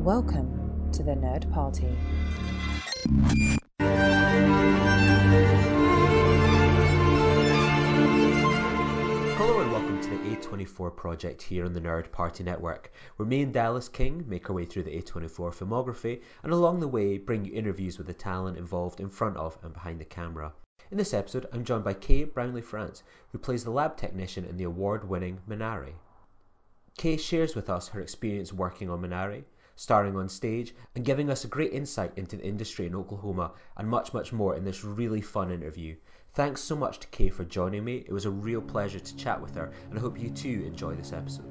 Welcome to the Nerd Party. Hello and welcome to the A24 project here on the Nerd Party Network, where me and Dallas King make our way through the A24 filmography and along the way bring you interviews with the talent involved in front of and behind the camera. In this episode, I'm joined by Kay Brownlee-France, who plays the lab technician in the award-winning Minari. Kay shares with us her experience working on Minari, starring on stage, and giving us a great insight into the industry in Oklahoma and much, much more in this really fun interview. Thanks so much to Kay for joining me. It was a real pleasure to chat with her, and I hope you too enjoy this episode.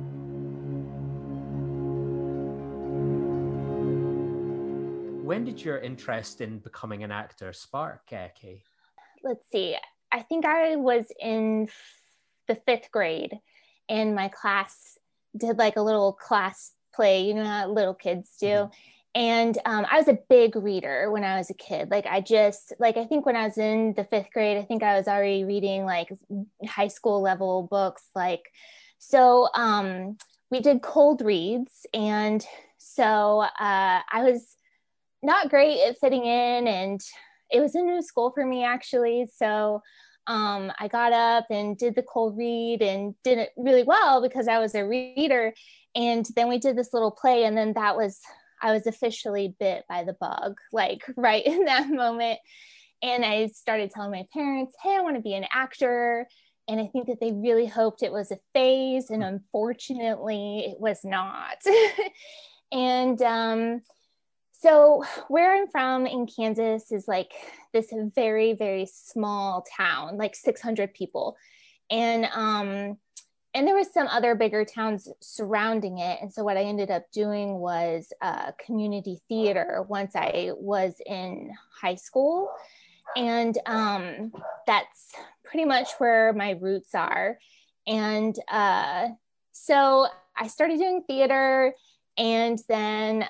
When did your interest in becoming an actor spark, Kay? Let's see. I think I was in the 5th grade, and my class did like a little class play, you know how little kids do. Mm-hmm. And I was a big reader when I was a kid. I think when I was in the 5th grade, I think I was already reading like high school level books. So we did cold reads. And so I was not great at fitting in, and it was a new school for me actually. So I got up and did the cold read and did it really well because I was a reader. And then we did this little play, and then I was officially bit by the bug, like right in that moment. And I started telling my parents, hey, I want to be an actor. And I think that they really hoped it was a phase. And unfortunately, it was not. And so where I'm from in Kansas is like this very, very small town, like 600 people. And there was some other bigger towns surrounding it. And so what I ended up doing was community theater once I was in high school. And that's pretty much where my roots are. And so I started doing theater, and then,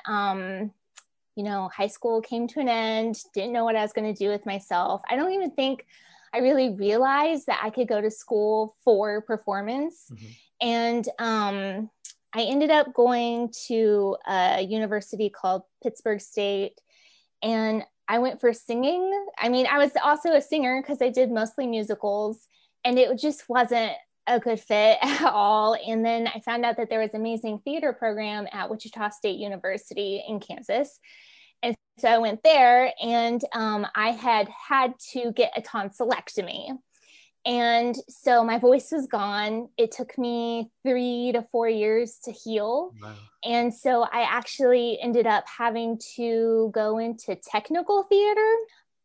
high school came to an end, didn't know what I was going to do with myself. I don't even think I really realized that I could go to school for performance. Mm-hmm. And I ended up going to a university called Pittsburgh State, and I went for singing. I mean, I was also a singer because I did mostly musicals, and it just wasn't a good fit at all. And then I found out that there was an amazing theater program at Wichita State University in Kansas. And so I went there, and I had to get a tonsillectomy. And so my voice was gone. It took me 3 to 4 years to heal. Wow. And so I actually ended up having to go into technical theater,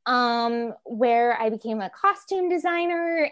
where I became a costume designer.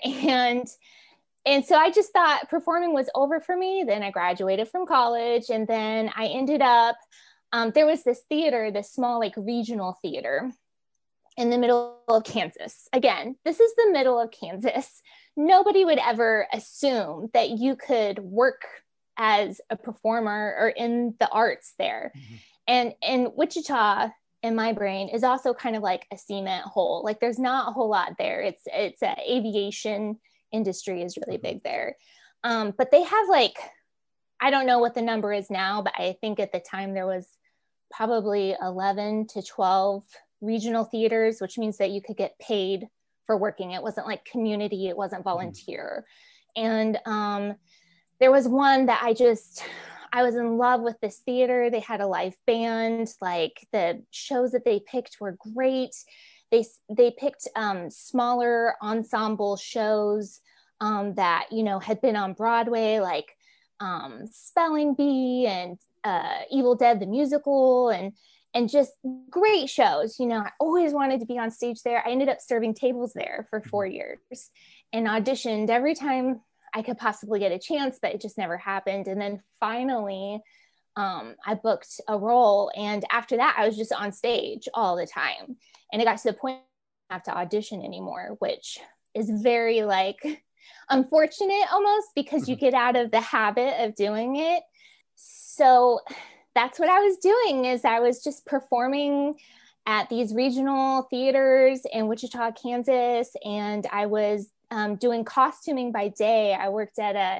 And so I just thought performing was over for me. Then I graduated from college, and then I ended up there was this theater, this small like regional theater in the middle of Kansas. Again, this is the middle of Kansas. Nobody would ever assume that you could work as a performer or in the arts there. Mm-hmm. And Wichita, in my brain, is also kind of like a cement hole. Like there's not a whole lot there. It's a aviation industry is really big there. But they have like, I don't know what the number is now, but I think at the time there was probably 11 to 12 regional theaters, which means that you could get paid for working. It wasn't like community, it wasn't volunteer. Mm-hmm. And there was one that I was in love with this theater. They had a live band, like the shows that they picked were great. They picked smaller ensemble shows that, had been on Broadway, like Spelling Bee and Evil Dead the musical, and just great shows. I always wanted to be on stage there. I ended up serving tables there for 4 years and auditioned every time I could possibly get a chance, but it just never happened. And then finally I booked a role, and after that I was just on stage all the time, and it got to the point I didn't have to audition anymore, which is very like unfortunate almost, because you get out of the habit of doing it. So that's what I was doing, is I was just performing at these regional theaters in Wichita, Kansas. And I was doing costuming by day. I worked at a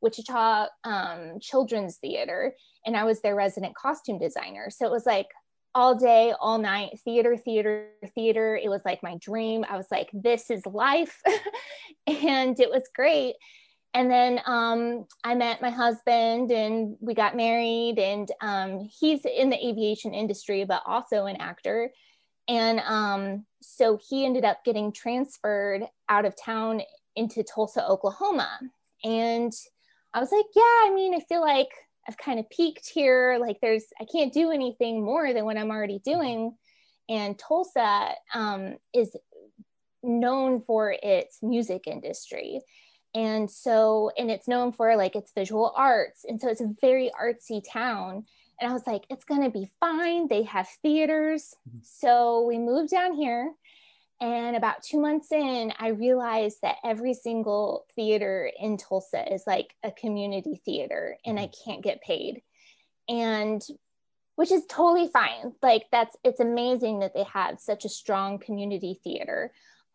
Wichita Children's Theater, and I was their resident costume designer. So it was like all day, all night, theater, theater, theater. It was like my dream. I was like, this is life. And it was great. And then I met my husband and we got married, and he's in the aviation industry, but also an actor. And so he ended up getting transferred out of town into Tulsa, Oklahoma. And I was like, yeah, I mean, I feel like I've kind of peaked here. Like I can't do anything more than what I'm already doing. And Tulsa is known for its music industry. And it's known for like its visual arts. And so it's a very artsy town. And I was like, it's going to be fine. They have theaters. So we moved down here. And about 2 months in, I realized that every single theater in Tulsa is like a community theater, and I can't get paid. And which is totally fine. Like it's amazing that they have such a strong community theater.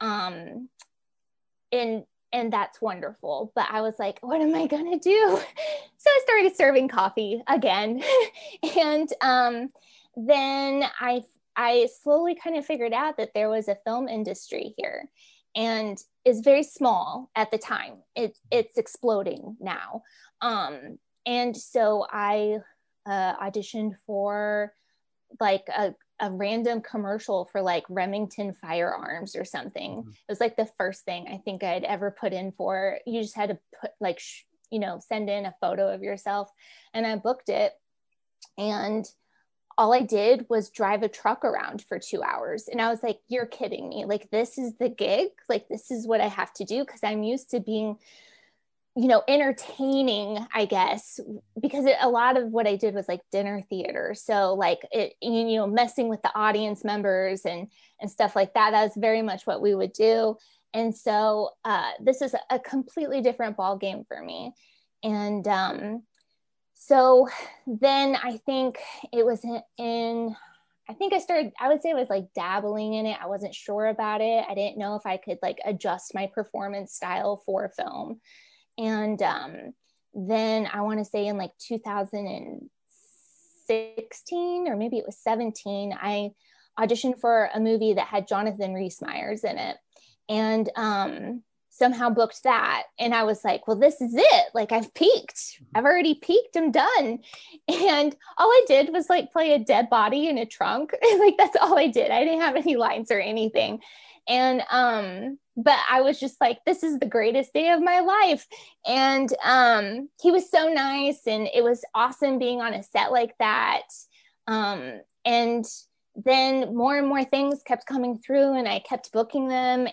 And that's wonderful. But I was like, what am I going to do? So I started serving coffee again. And then I slowly kind of figured out that there was a film industry here, and is very small at the time. It's exploding now. And so I auditioned for like a random commercial for like Remington Firearms or something. It was like the first thing I think I'd ever put in for. You just had to put like, send in a photo of yourself, and I booked it. And all I did was drive a truck around for 2 hours. And I was like, you're kidding me. Like, this is the gig. Like, this is what I have to do. Cause I'm used to being, entertaining, I guess, because a lot of what I did was like dinner theater. So like messing with the audience members and stuff like that. That was very much what we would do. And so this is a completely different ball game for me. And so then I think it was I would say I was like dabbling in it. I wasn't sure about it. I didn't know if I could like adjust my performance style for film. And then I want to say in like 2016 or maybe it was 17, I auditioned for a movie that had Jonathan Rhys Meyers in it, and somehow booked that. And I was like, well, this is it. Like, I've peaked. I've already peaked. I'm done. And all I did was like play a dead body in a trunk. Like, that's all I did. I didn't have any lines or anything. And but I was just like, this is the greatest day of my life. And he was so nice, and it was awesome being on a set like that. And then more and more things kept coming through, and I kept booking them.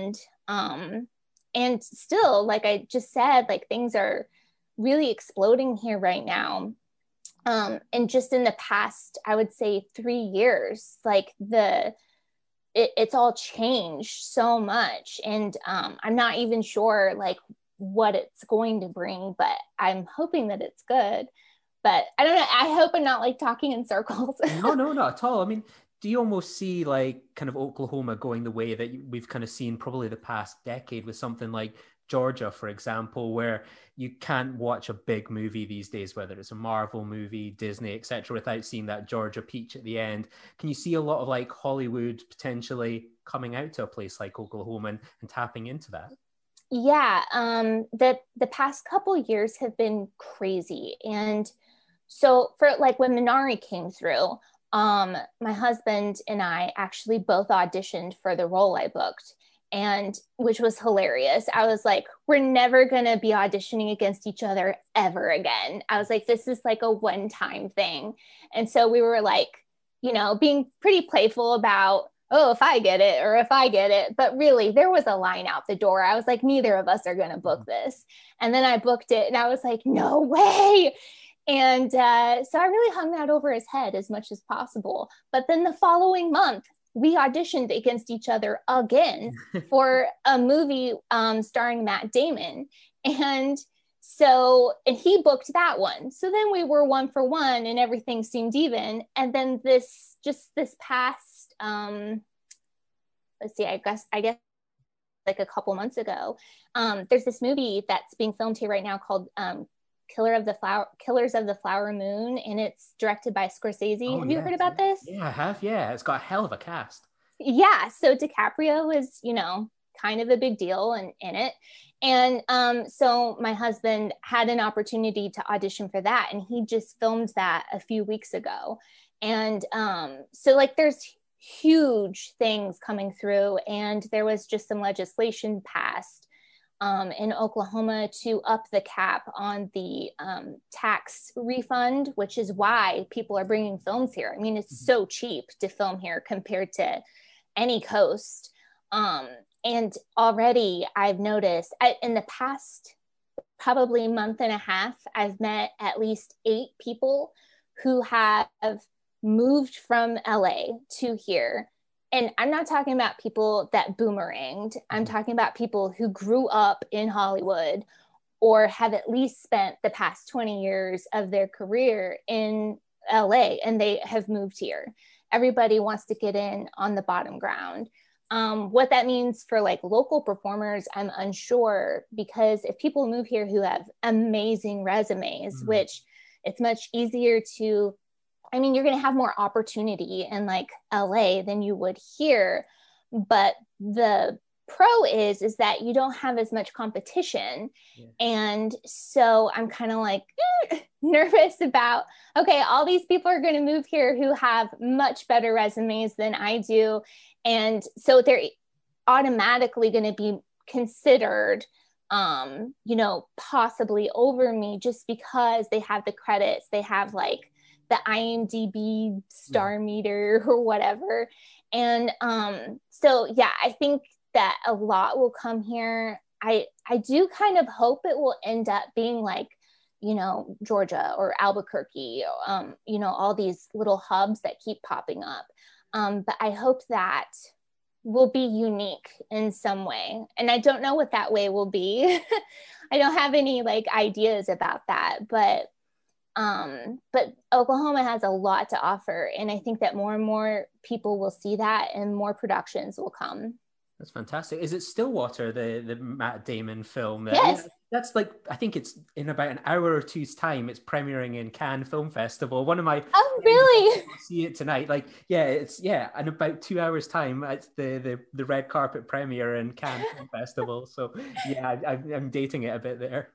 And still, like I just said, like things are really exploding here right now. And just in the past, I would say 3 years, like it's all changed so much. And I'm not even sure like what it's going to bring, but I'm hoping that it's good. But I don't know. I hope I'm not like talking in circles. No, not at all. I mean, do you almost see like kind of Oklahoma going the way that we've kind of seen probably the past decade with something like Georgia, for example, where you can't watch a big movie these days, whether it's a Marvel movie, Disney, etc., without seeing that Georgia peach at the end? Can you see a lot of like Hollywood potentially coming out to a place like Oklahoma and tapping into that? Yeah, the past couple years have been crazy. And so for like when Minari came through, my husband and I actually both auditioned for the role I booked, and which was hilarious. I was like, we're never going to be auditioning against each other ever again. I was like, this is like a one-time thing. And so we were like, being pretty playful about, oh, if I get it or if I get it. But really, there was a line out the door. I was like, neither of us are going to book this. And then I booked it, and I was like, no way. And so I really hung that over his head as much as possible. But then the following month, we auditioned against each other again for a movie starring Matt Damon. And he booked that one. So then we were 1 for 1 and everything seemed even. And then this past, let's see, I guess like a couple months ago. There's this movie that's being filmed here right now called Killers of the Flower Moon, and it's directed by Scorsese. Oh, Have you yes. heard about this? Yeah, I have. Yeah, it's got a hell of a cast. Yeah, so DiCaprio was, kind of a big deal in it. And so my husband had an opportunity to audition for that, and he just filmed that a few weeks ago. And so like there's huge things coming through, and there was just some legislation passed in Oklahoma to up the cap on the tax refund, which is why people are bringing films here. I mean, it's so cheap to film here compared to any coast. And already I've noticed in the past probably month and a half, I've met at least 8 people who have moved from LA to here. And I'm not talking about people that boomeranged. I'm talking about people who grew up in Hollywood or have at least spent the past 20 years of their career in LA, and they have moved here. Everybody wants to get in on the bottom ground. What that means for like local performers, I'm unsure, because if people move here who have amazing resumes, which it's much easier to, I mean, you're going to have more opportunity in like LA than you would here. But the pro is that you don't have as much competition. Yeah. And so I'm kind of like nervous about, okay, all these people are going to move here who have much better resumes than I do. And so they're automatically going to be considered, possibly over me just because they have the credits, they have like the IMDb star meter or whatever. And so, yeah, I think that a lot will come here. I do kind of hope it will end up being like, Georgia or Albuquerque, all these little hubs that keep popping up. But I hope that will be unique in some way. And I don't know what that way will be. I don't have any like ideas about that, but Oklahoma has a lot to offer. And I think that more and more people will see that and more productions will come. That's fantastic. Is it Stillwater, the Matt Damon film? Yes. Yeah, that's like, I think it's in about an hour or two's time. It's premiering in Cannes Film Festival. One of my really? See it tonight. Like, in about 2 hours time, it's the red carpet premiere in Cannes Film Festival. So yeah, I'm dating it a bit there.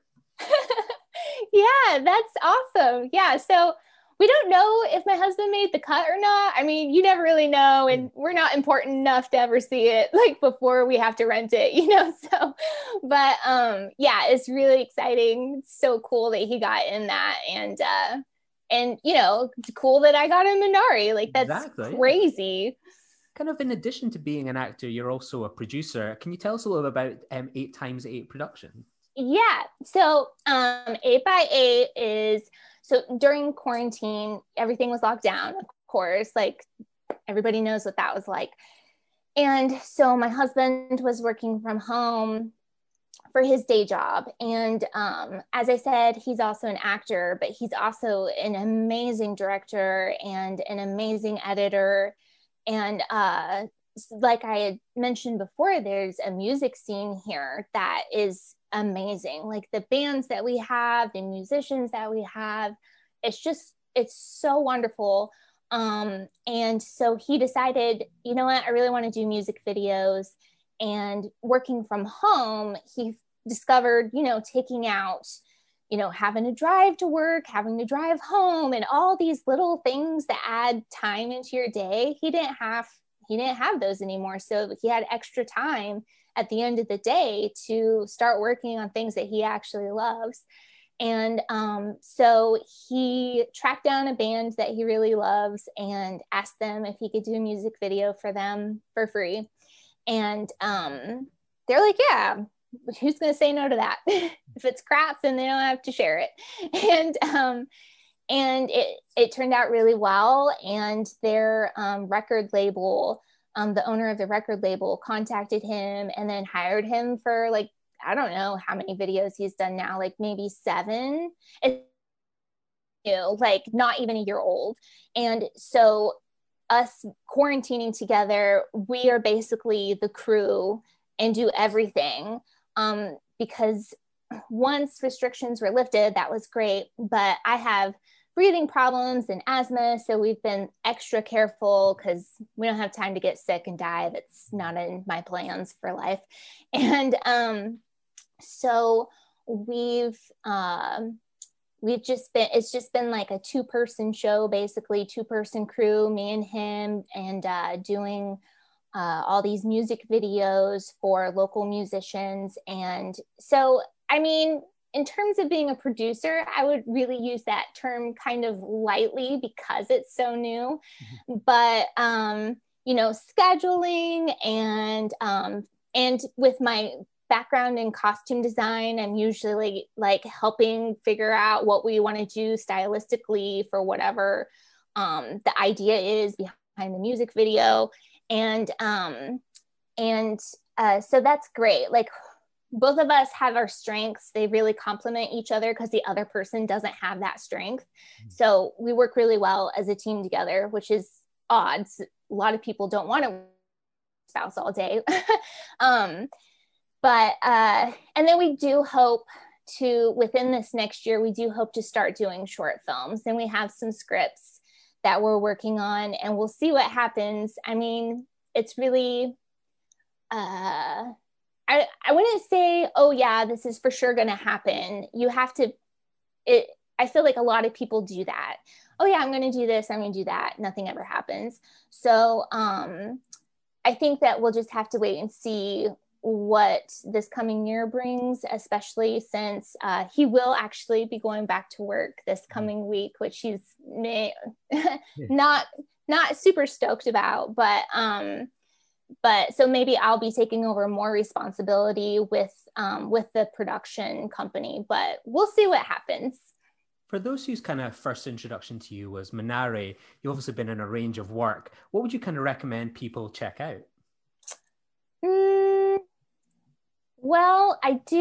Yeah, that's awesome. Yeah, so we don't know if my husband made the cut or not. I mean, you never really know, and we're not important enough to ever see it like before we have to rent it, so, but yeah, it's really exciting. It's so cool that he got in that, and it's cool that I got in Minari. Like, that's exactly, crazy. Yeah. Kind of in addition to being an actor, you're also a producer. Can you tell us a little about 8x8 Productions? Yeah, so 8x8 is, so during quarantine, everything was locked down, of course, like everybody knows what that was like. And so my husband was working from home for his day job. And as I said, he's also an actor, but he's also an amazing director and an amazing editor. And like I had mentioned before, there's a music scene here that is amazing. Like the bands that we have, the musicians that we have, it's so wonderful. And so he decided, you know what, I really want to do music videos. And working from home, he discovered, taking out, having to drive to work, having to drive home, and all these little things that add time into your day. He didn't have those anymore. So he had extra time at the end of the day to start working on things that he actually loves. And so he tracked down a band that he really loves and asked them if he could do a music video for them for free. And they're like, yeah, who's going to say no to that? If it's crap, then they don't have to share it. And it turned out really well. And their record label, the owner of the record label, contacted him and then hired him for like, I don't know how many videos he's done now, like maybe 7. It's, like not even a year old. And so us quarantining together, we are basically the crew and do everything. Because once restrictions were lifted, that was great, but I have breathing problems and asthma, so we've been extra careful because we don't have time to get sick and die. That's not in my plans for life. And so we've just been, it's just been like a 2-person show, basically 2-person crew, me and him, and doing all these music videos for local musicians. And so, I mean, in terms of being a producer, I would really use that term kind of lightly because it's so new. But you know, scheduling and with my background in costume design, I'm usually like helping figure out what we want to do stylistically for whatever the idea is behind the music video. And so that's great. Like, both of us have our strengths. They really complement each other because the other person doesn't have that strength. So we work really well as a team together, which is odd. A lot of people don't want to spouse all day. But and then we do hope to, within this next year, we do hope to start doing short films. And we have some scripts that we're working on, and we'll see what happens. I mean, it's really, I wouldn't say, oh yeah, this is for sure going to happen. You have to, I feel like a lot of people do that. Oh yeah, I'm going to do this, I'm going to do that. Nothing ever happens. So I think that we'll just have to wait and see what this coming year brings, especially since he will actually be going back to work this coming week, which he's not super stoked about, but so maybe I'll be taking over more responsibility with the production company, but we'll see what happens. For those whose kind of first introduction to you was Minari, you've obviously been in a range of work. What would you kind of recommend people check out? Well,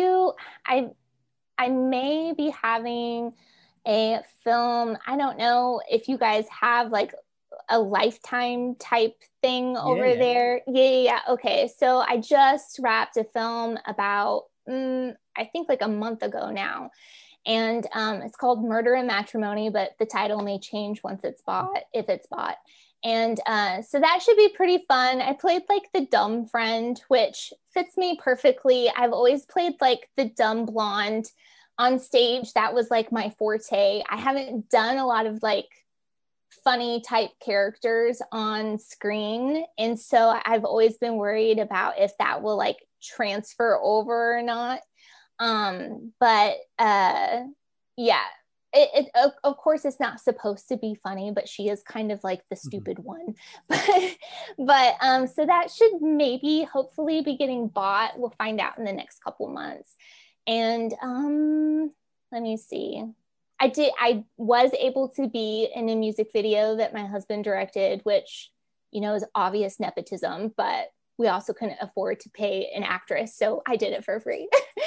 I may be having a film. I don't know if you guys have like a Lifetime type thing over there. Yeah. Okay. So I just wrapped a film about, I think like a month ago now. And it's called Murder and Matrimony, but the title may change once it's bought, if it's bought. And so that should be pretty fun. I played like the dumb friend, which fits me perfectly. I've always played like the dumb blonde on stage. That was like my forte. I haven't done a lot of like funny type characters on screen. And so I've always been worried about if that will like transfer over or not. But yeah, it of course it's not supposed to be funny, but she is kind of like the stupid one. But so that should maybe hopefully be getting bought. We'll find out in the next couple months. And let me see. I was able to be in a music video that my husband directed, which, you know, is obvious nepotism, but we also couldn't afford to pay an actress. So I did it for free.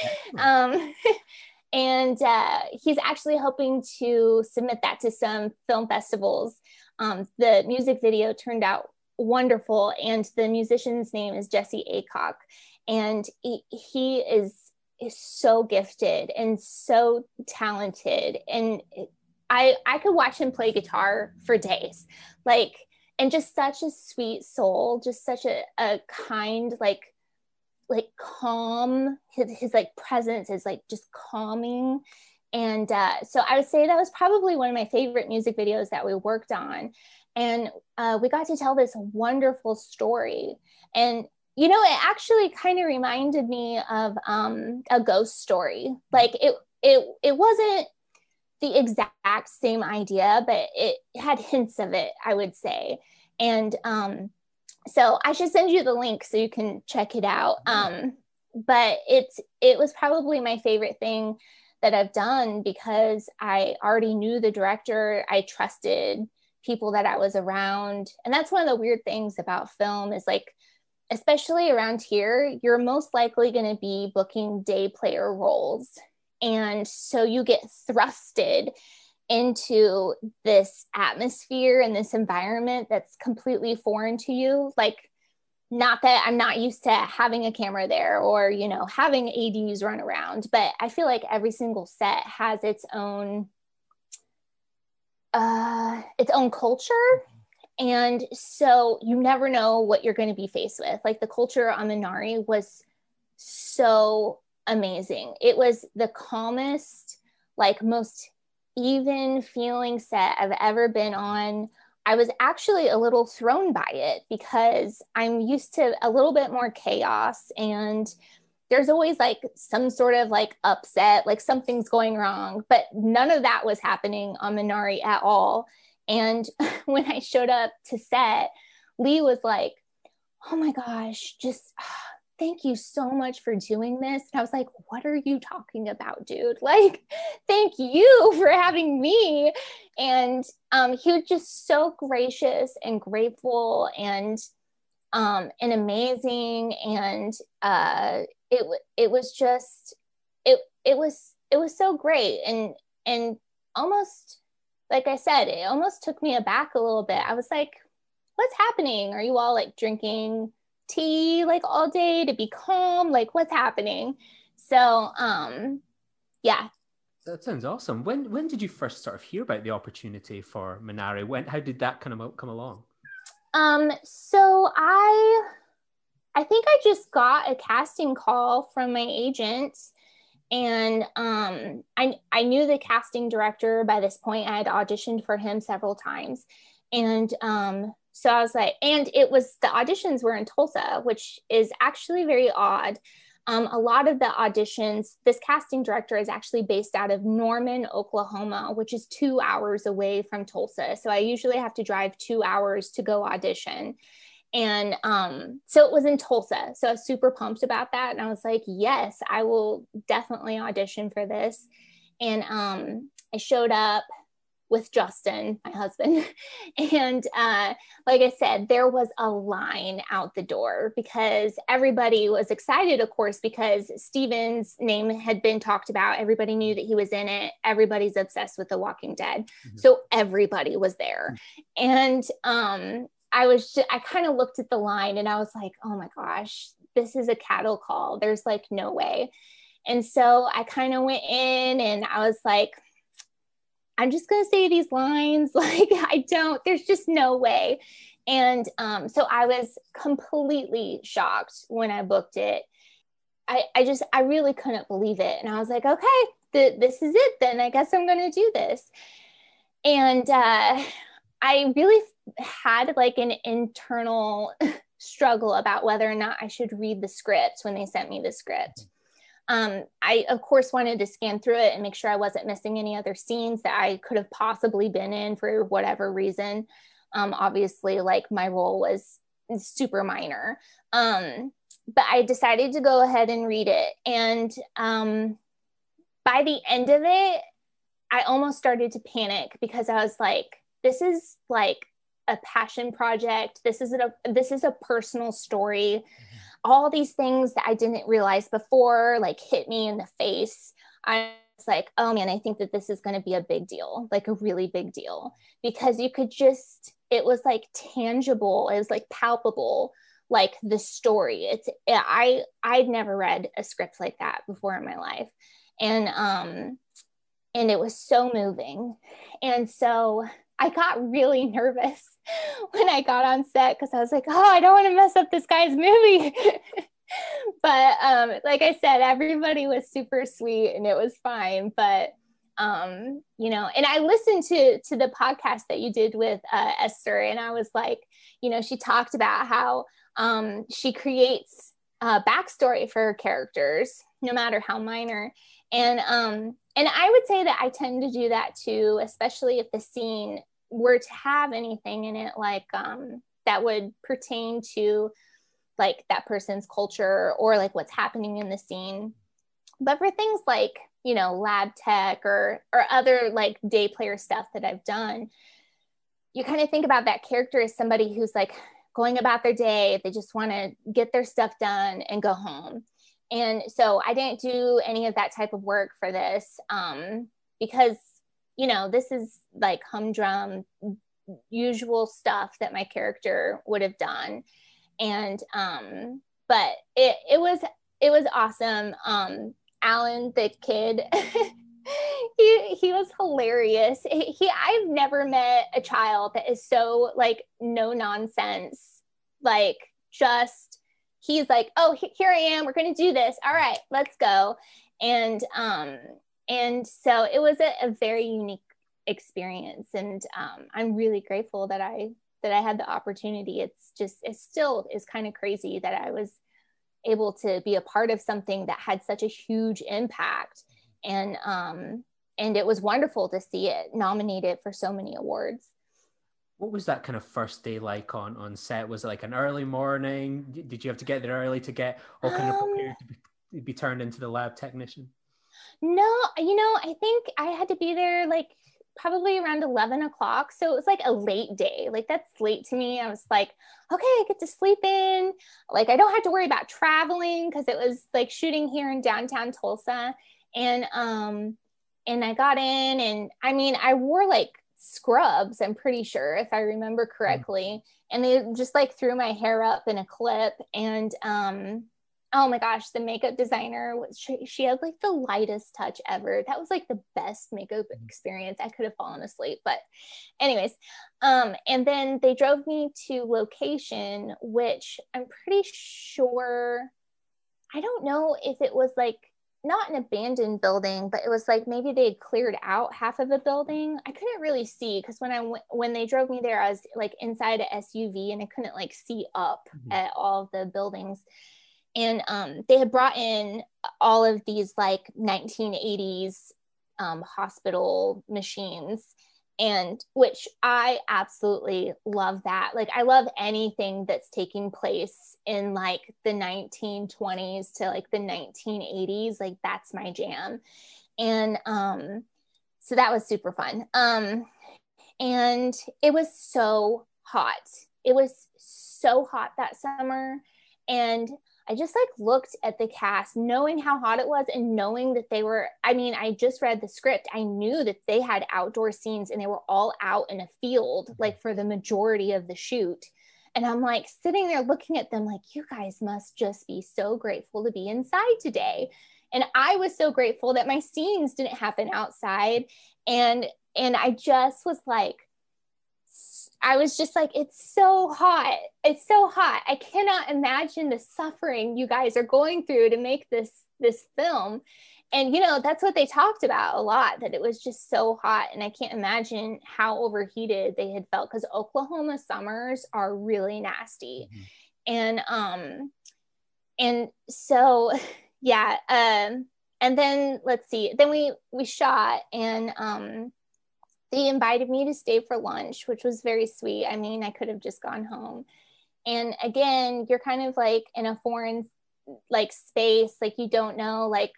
And he's actually hoping to submit that to some film festivals. The music video turned out wonderful. And the musician's name is Jesse Aycock. And he is so gifted and so talented. And I could watch him play guitar for days. Like, and just such a sweet soul, just such a kind, like calm, his like presence is like just calming. And so I would say that was probably one of my favorite music videos that we worked on. And we got to tell this wonderful story. And, you know, it actually kind of reminded me of a ghost story. Like it wasn't the exact same idea, but it had hints of it, I would say. And so I should send you the link so you can check it out. But it was probably my favorite thing that I've done because I already knew the director. I trusted people that I was around. And that's one of the weird things about film is like, especially around here, you're most likely going to be booking day player roles. And so you get thrusted into this atmosphere and this environment that's completely foreign to you. Like not that I'm not used to having a camera there or, you know, having ADs run around, but I feel like every single set has its own culture. And so you never know what you're going to be faced with. Like the culture on Minari was so amazing. It was the calmest, like most even feeling set I've ever been on. I was actually a little thrown by it because I'm used to a little bit more chaos, and there's always like some sort of like upset, like something's going wrong, but none of that was happening on Minari at all. And when I showed up to set, Lee was like, oh my gosh, just thank you so much for doing this. And I was like, what are you talking about, dude? Like, thank you for having me. And he was just so gracious and grateful and amazing. And it was just, it was so great. And almost, like I said, it almost took me aback a little bit. I was like, what's happening? Are you all like drinking tea like all day to be calm? Like what's happening? So yeah. That sounds awesome. When did you first sort of hear about the opportunity for Minari? How did that kind of come along? So I think I just got a casting call from my agent, and I knew the casting director by this point. I had auditioned for him several times, and so I was like, and the auditions were in Tulsa, which is actually very odd. A lot of the auditions, this casting director is actually based out of Norman, Oklahoma, which is 2 hours away from Tulsa. So I usually have to drive 2 hours to go audition. And so it was in Tulsa. So I was super pumped about that. And I was like, yes, I will definitely audition for this. And I showed up with Justin, my husband. And like I said, there was a line out the door because everybody was excited, of course, because Steven's name had been talked about. Everybody knew that he was in it. Everybody's obsessed with The Walking Dead. Mm-hmm. So everybody was there. And I kind of looked at the line and I was like, oh my gosh, this is a cattle call. There's like no way. And so I kind of went in and I was like, I'm just going to say these lines. Like, there's just no way. And so I was completely shocked when I booked it. I really couldn't believe it. And I was like, okay, this is it then. I guess I'm going to do this. And I really had like an internal struggle about whether or not I should read the script when they sent me the script. I, of course, wanted to scan through it and make sure I wasn't missing any other scenes that I could have possibly been in for whatever reason. Obviously, like my role was super minor. But I decided to go ahead and read it. And by the end of it, I almost started to panic because I was like, this is like a passion project. This is a personal story. All these things that I didn't realize before, like hit me in the face. I was like, oh man, I think that this is going to be a big deal, like a really big deal, because it was like tangible. It was like palpable, like the story. I'd never read a script like that before in my life. And it was so moving. And so I got really nervous when I got on set because I was like, oh, I don't want to mess up this guy's movie. But like I said, everybody was super sweet and it was fine. But, you know, and I listened to the podcast that you did with Esther, and I was like, you know, she talked about how she creates a backstory for her characters, no matter how minor. And I would say that I tend to do that too, especially if the scene were to have anything in it like that would pertain to like that person's culture or like what's happening in the scene. But for things like, you know, lab tech or other like day player stuff that I've done, you kind of think about that character as somebody who's like going about their day. They just want to get their stuff done and go home. And so I didn't do any of that type of work for this because, you know, this is like humdrum, usual stuff that my character would have done. And but it was awesome. Alan, the kid, he was hilarious. I've never met a child that is so like no nonsense, like just he's like, oh, here I am, we're gonna do this, all right, let's go. And so it was a very unique experience, and I'm really grateful that I had the opportunity. It still is kind of crazy that I was able to be a part of something that had such a huge impact. And it was wonderful to see it nominated for so many awards. What was that kind of first day like on set? Was it like an early morning? Did you have to get there early to get all kind of prepared to be turned into the lab technician? No, I think I had to be there like probably around 11 o'clock. So it was like a late day. Like that's late to me. I was like, okay, I get to sleep in. Like I don't have to worry about traveling because it was like shooting here in downtown Tulsa. And I got in, and I mean, I wore like scrubs, I'm pretty sure, if I remember correctly. And they just like threw my hair up in a clip. And oh my gosh, the makeup designer she had like the lightest touch ever. That was like the best makeup experience. I could have fallen asleep, but anyways, and then they drove me to location, which I'm pretty sure, I don't know if it was like not an abandoned building, but it was like maybe they had cleared out half of a building. I couldn't really see because when they drove me there, I was like inside a SUV and I couldn't like see up at all of the buildings. And they had brought in all of these like 1980s hospital machines, and which I absolutely love that. Like I love anything that's taking place in like the 1920s to like the 1980s. Like that's my jam. And so that was super fun. And it was so hot. It was so hot that summer. And I just like looked at the cast, knowing how hot it was and knowing that they were, I mean, I just read the script. I knew that they had outdoor scenes and they were all out in a field, like for the majority of the shoot. And I'm like sitting there looking at them like, you guys must just be so grateful to be inside today. And I was so grateful that my scenes didn't happen outside. And I just was like, I was just like, it's so hot. It's so hot. I cannot imagine the suffering you guys are going through to make this film. And, that's what they talked about a lot, that it was just so hot. And I can't imagine how overheated they had felt, because Oklahoma summers are really nasty. Mm-hmm. And so, yeah. And then let's see, then we shot, and, they invited me to stay for lunch, which was very sweet. I mean, I could have just gone home. And again, you're kind of like in a foreign like space, like you don't know, like,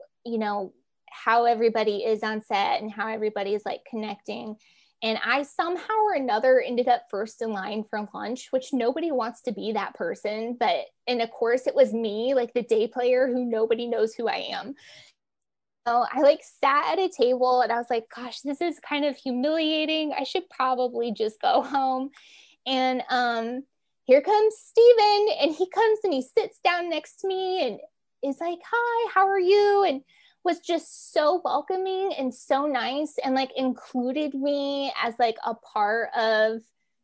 how everybody is on set and how everybody is like connecting. And I somehow or another ended up first in line for lunch, which nobody wants to be that person. And of course it was me, like the day player who nobody knows who I am. So I like sat at a table and I was like, gosh, this is kind of humiliating. I should probably just go home. And here comes Steven, and he comes and he sits down next to me and is like, hi, how are you? And was just so welcoming and so nice, and like included me as like a part of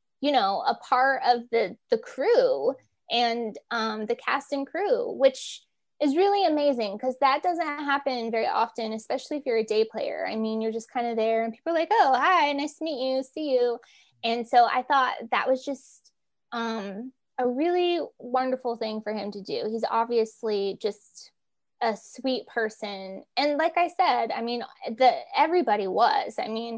the crew and the cast and crew, which is really amazing, because that doesn't happen very often, especially if you're a day player. I mean, you're just kind of there and people are like, oh, hi, nice to meet you, see you. And so I thought that was just a really wonderful thing for him to do. He's obviously just a sweet person. And like I said, I mean, everybody was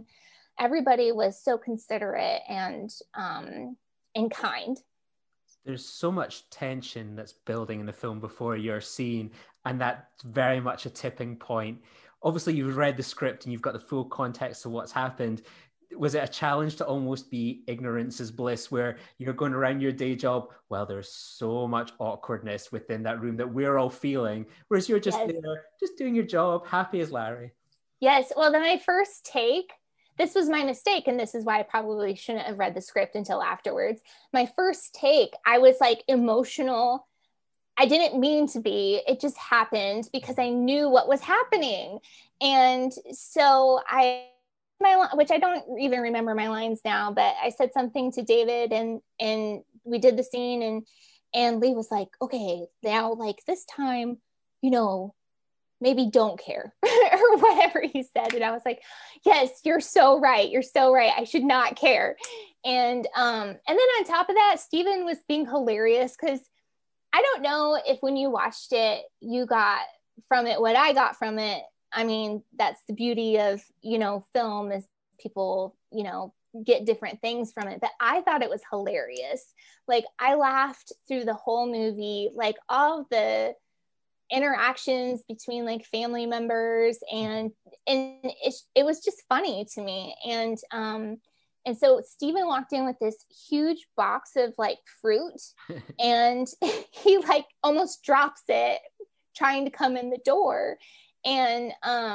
so considerate and kind. There's so much tension that's building in the film before you're seen, and that's very much a tipping point. Obviously, you've read the script and you've got the full context of what's happened. Was it a challenge to almost be ignorance is bliss, where you're going around your day job, well, there's so much awkwardness within that room that we're all feeling, whereas you're just there, just doing your job, happy as Larry? Yes. Well, then my first take, this was my mistake, and this is why I probably shouldn't have read the script until afterwards. My first take, I was like emotional. I didn't mean to be. It just happened because I knew what was happening. And so which I don't even remember my lines now, but I said something to David, and we did the scene, and Lee was like, okay, now like this time, you know, maybe don't care or whatever he said. And I was like, yes, you're so right. You're so right. I should not care. And then on top of that, Steven was being hilarious, because I don't know if when you watched it, you got from it what I got from it. I mean, that's the beauty of, you know, film, is people, you know, get different things from it. But I thought it was hilarious. Like, I laughed through the whole movie, like all the interactions between like family members, and it was just funny to me. And so Steven walked in with this huge box of like fruit, and he like almost drops it trying to come in the door. And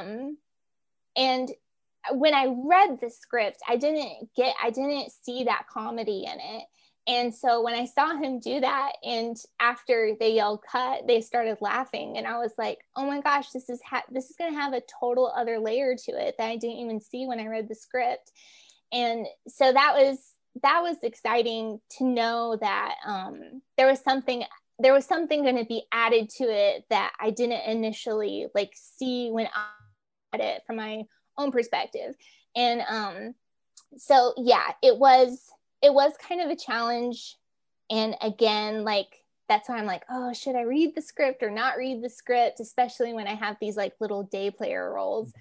when I read the script, I didn't see that comedy in it. And so when I saw him do that, and after they yelled cut, they started laughing, and I was like, oh my gosh, this is going to have a total other layer to it that I didn't even see when I read the script. And so that was exciting to know that there was something going to be added to it that I didn't initially like see when I read it from my own perspective. And so yeah, it was kind of a challenge. And again, like, that's why I'm like, oh, should I read the script or not read the script, especially when I have these like little day player roles.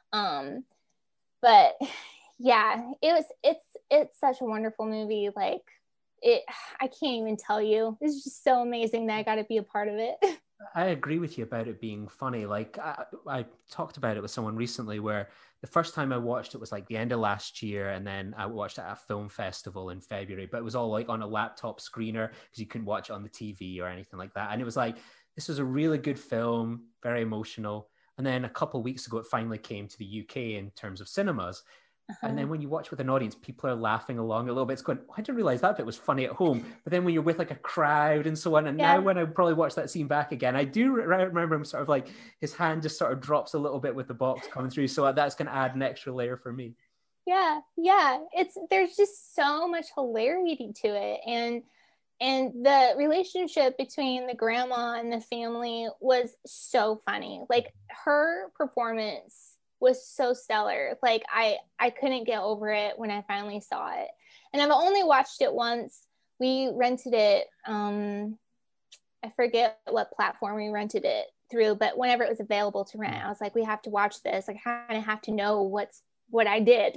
But yeah, it's such a wonderful movie. Like, I can't even tell you. It's just so amazing that I got to be a part of it. I agree with you about it being funny. Like, I talked about it with someone recently, where the first time I watched it was like the end of last year, and then I watched it at a film festival in February, but it was all like on a laptop screener because you couldn't watch it on the TV or anything like that. And it was like, this was a really good film, very emotional. And then a couple of weeks ago, it finally came to the UK in terms of cinemas. And then when you watch with an audience, people are laughing along a little bit. It's going, oh, I didn't realize that bit was funny at home. But then when you're with like a crowd and so on, and now when I probably watch that scene back again, I do remember him sort of like, his hand just sort of drops a little bit with the box coming through. So that's going to add an extra layer for me. Yeah. There's just so much hilarity to it. And the relationship between the grandma and the family was so funny. Like, her performance was so stellar. Like, I couldn't get over it when I finally saw it. And I've only watched it once. We rented it, I forget what platform we rented it through, but whenever it was available to rent, I was like, we have to watch this. Like, I kind of have to know what I did.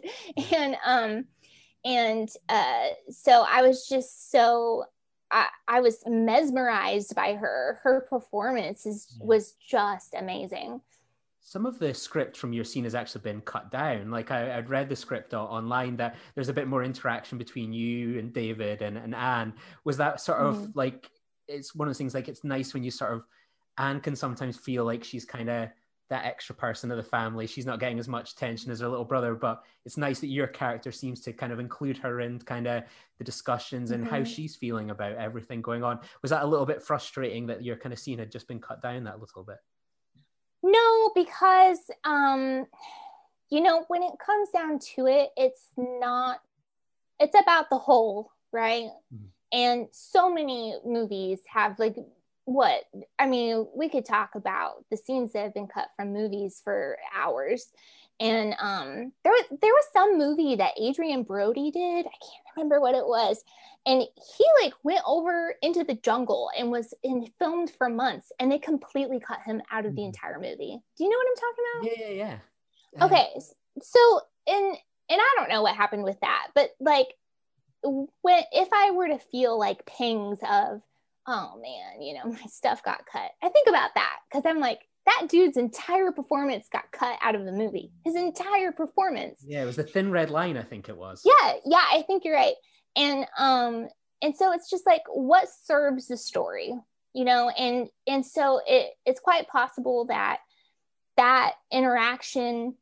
And so I was just so I was mesmerized by her performance was just amazing. Some of the script from your scene has actually been cut down. Like, I'd read the script online that there's a bit more interaction between you and David and Anne. Was that sort of like, it's one of those things, like, it's nice when you sort of, Anne can sometimes feel like she's kind of that extra person of the family. She's not getting as much attention as her little brother, but it's nice that your character seems to kind of include her in kind of the discussions and how she's feeling about everything going on. Was that a little bit frustrating that your kind of scene had just been cut down that little bit? No, because, you know, when it comes down to it, it's about the whole, right? And so many movies have like, we could talk about the scenes that have been cut from movies for hours. And there was some movie that Adrian Brody did. I can't remember what it was. And he like went over into the jungle and was filmed for months, and they completely cut him out of the entire movie. Do you know what I'm talking about? Yeah. Okay. So, and I don't know what happened with that, but like, if I were to feel like pangs of, oh man, you know, my stuff got cut, I think about that, because I'm like, that dude's entire performance got cut out of the movie. His entire performance. Yeah, it was the Thin Red Line, I think it was. Yeah, I think you're right. And so it's just like, what serves the story, you know? And so it's quite possible that interaction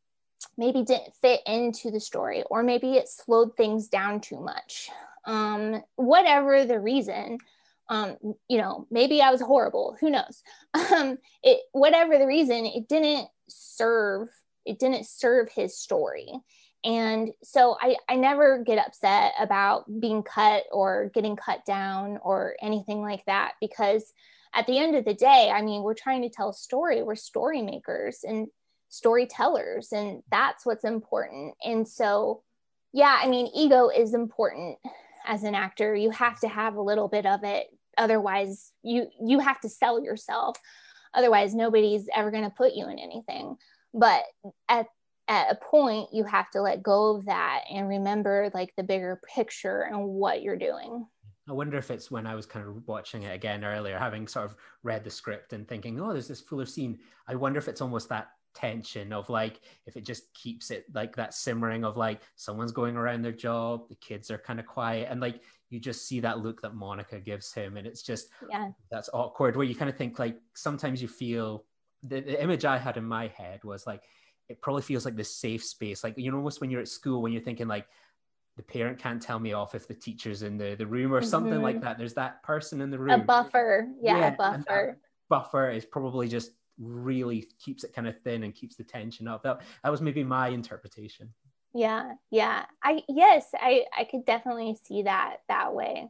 maybe didn't fit into the story, or maybe it slowed things down too much. Whatever the reason, maybe I was horrible, who knows? Whatever the reason, it didn't serve his story. And so I never get upset about being cut or getting cut down or anything like that, because at the end of the day, I mean, we're trying to tell a story. We're story makers and storytellers, and that's what's important. And so, yeah, I mean, ego is important as an actor. You have to have a little bit of it. Otherwise, you have to sell yourself. Otherwise, nobody's ever going to put you in anything. But at a point, you have to let go of that and remember like the bigger picture and what you're doing. I wonder if it's when I was kind of watching it again earlier, having sort of read the script and thinking, oh, there's this fuller scene. I wonder if it's almost that tension of like, if it just keeps it like that simmering of like someone's going around their job, the kids are kind of quiet, and like you just see that look that Monica gives him, and it's just, yeah, that's awkward, where you kind of think like sometimes you feel the image I had in my head was like, it probably feels like this safe space, like, you know, almost when you're at school, when you're thinking like, the parent can't tell me off if the teacher's in the room or something like that. There's that person in the room. A buffer. Yeah, a buffer. Buffer is probably just really keeps it kind of thin and keeps the tension up. That was maybe my interpretation. Yeah. I could definitely see that way.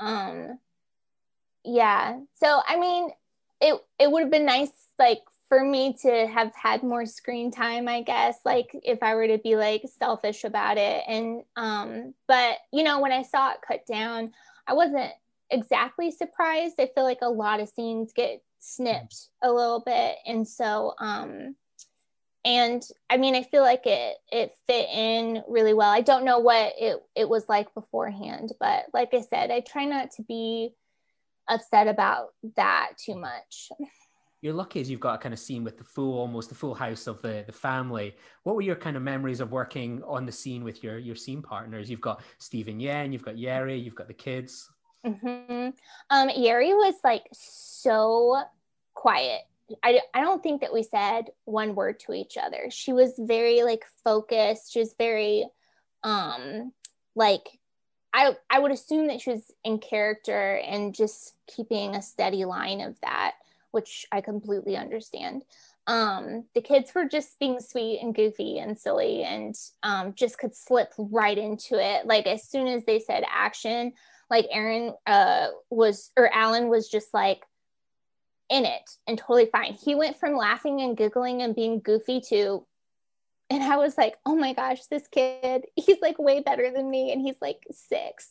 Yeah. So, I mean, it would have been nice, like, for me to have had more screen time, I guess, like if I were to be like selfish about it. And, but you know, when I saw it cut down, I wasn't exactly surprised. I feel like a lot of scenes get snipped a little bit. And so, and I mean, I feel like it fit in really well. I don't know what it was like beforehand, but like I said, I try not to be upset about that too much. You're lucky as you've got a kind of scene with almost the full house of the family. What were your kind of memories of working on the scene with your scene partners? You've got Steven Yeun, you've got Yeri, you've got the kids. Mm-hmm. Yeri was like so quiet. I don't think that we said one word to each other. She was very like focused. She was very like, I would assume that she was in character and just keeping a steady line of that, which I completely understand. The kids were just being sweet and goofy and silly, and just could slip right into it. Like as soon as they said action, like Alan was just like in it and totally fine. He went from laughing and giggling and being goofy to, and I was like, oh my gosh, this kid, he's like way better than me, and he's like 6.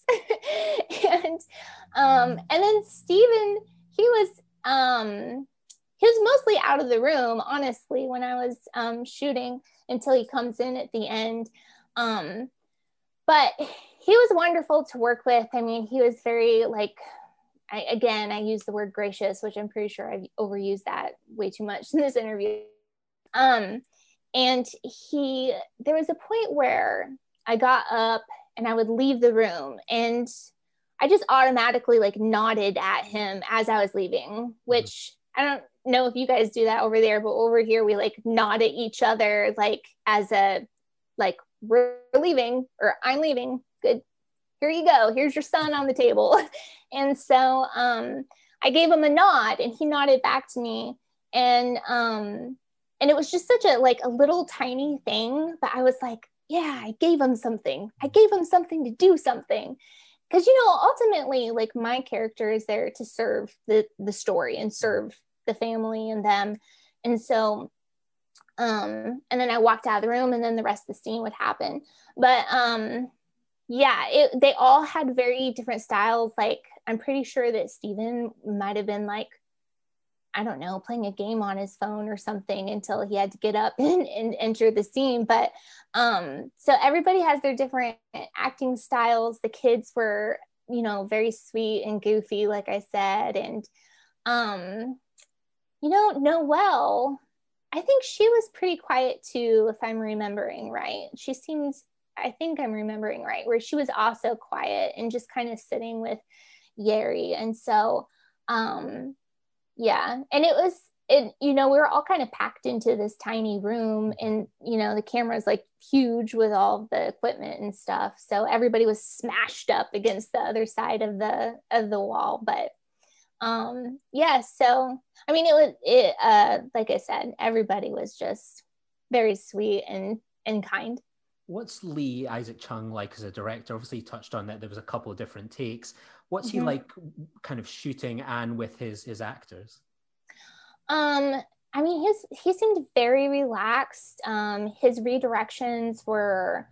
and then Steven, he was mostly out of the room, honestly, when I was shooting, until he comes in at the end. But he was wonderful to work with. I mean, he was very like, I use the word gracious, which I'm pretty sure I've overused that way too much in this interview. And there was a point where I got up and I would leave the room, and I just automatically like nodded at him as I was leaving, which I don't know if you guys do that over there, but over here we like nod at each other, like as a, like, we're leaving, or I'm leaving. Good. Here you go. Here's your son on the table. And so I gave him a nod, and he nodded back to me. And it was just such a little tiny thing, but I was like, yeah, I gave him something. I gave him something to do something. Because, you know, ultimately, like, my character is there to serve the story and serve the family and them. And so, and then I walked out of the room, and then the rest of the scene would happen. But yeah, they all had very different styles. Like, I'm pretty sure that Steven might have been like, I don't know, playing a game on his phone or something until he had to get up and enter the scene. But so everybody has their different acting styles. The kids were, you know, very sweet and goofy, like I said. And, you know, Noelle, I think she was pretty quiet too, if I'm remembering right. She seems, I think I'm remembering right, where she was also quiet and just kind of sitting with Yeri. And so, yeah, and it we were all kind of packed into this tiny room, and the camera's like huge with all the equipment and stuff, so everybody was smashed up against the other side of the wall. But yeah, so I mean, like I said, everybody was just very sweet and kind. What's Lee Isaac Chung like as a director? Obviously, you touched on that there was a couple of different takes. What's he like kind of shooting and with his actors? I mean, he seemed very relaxed. His redirections were,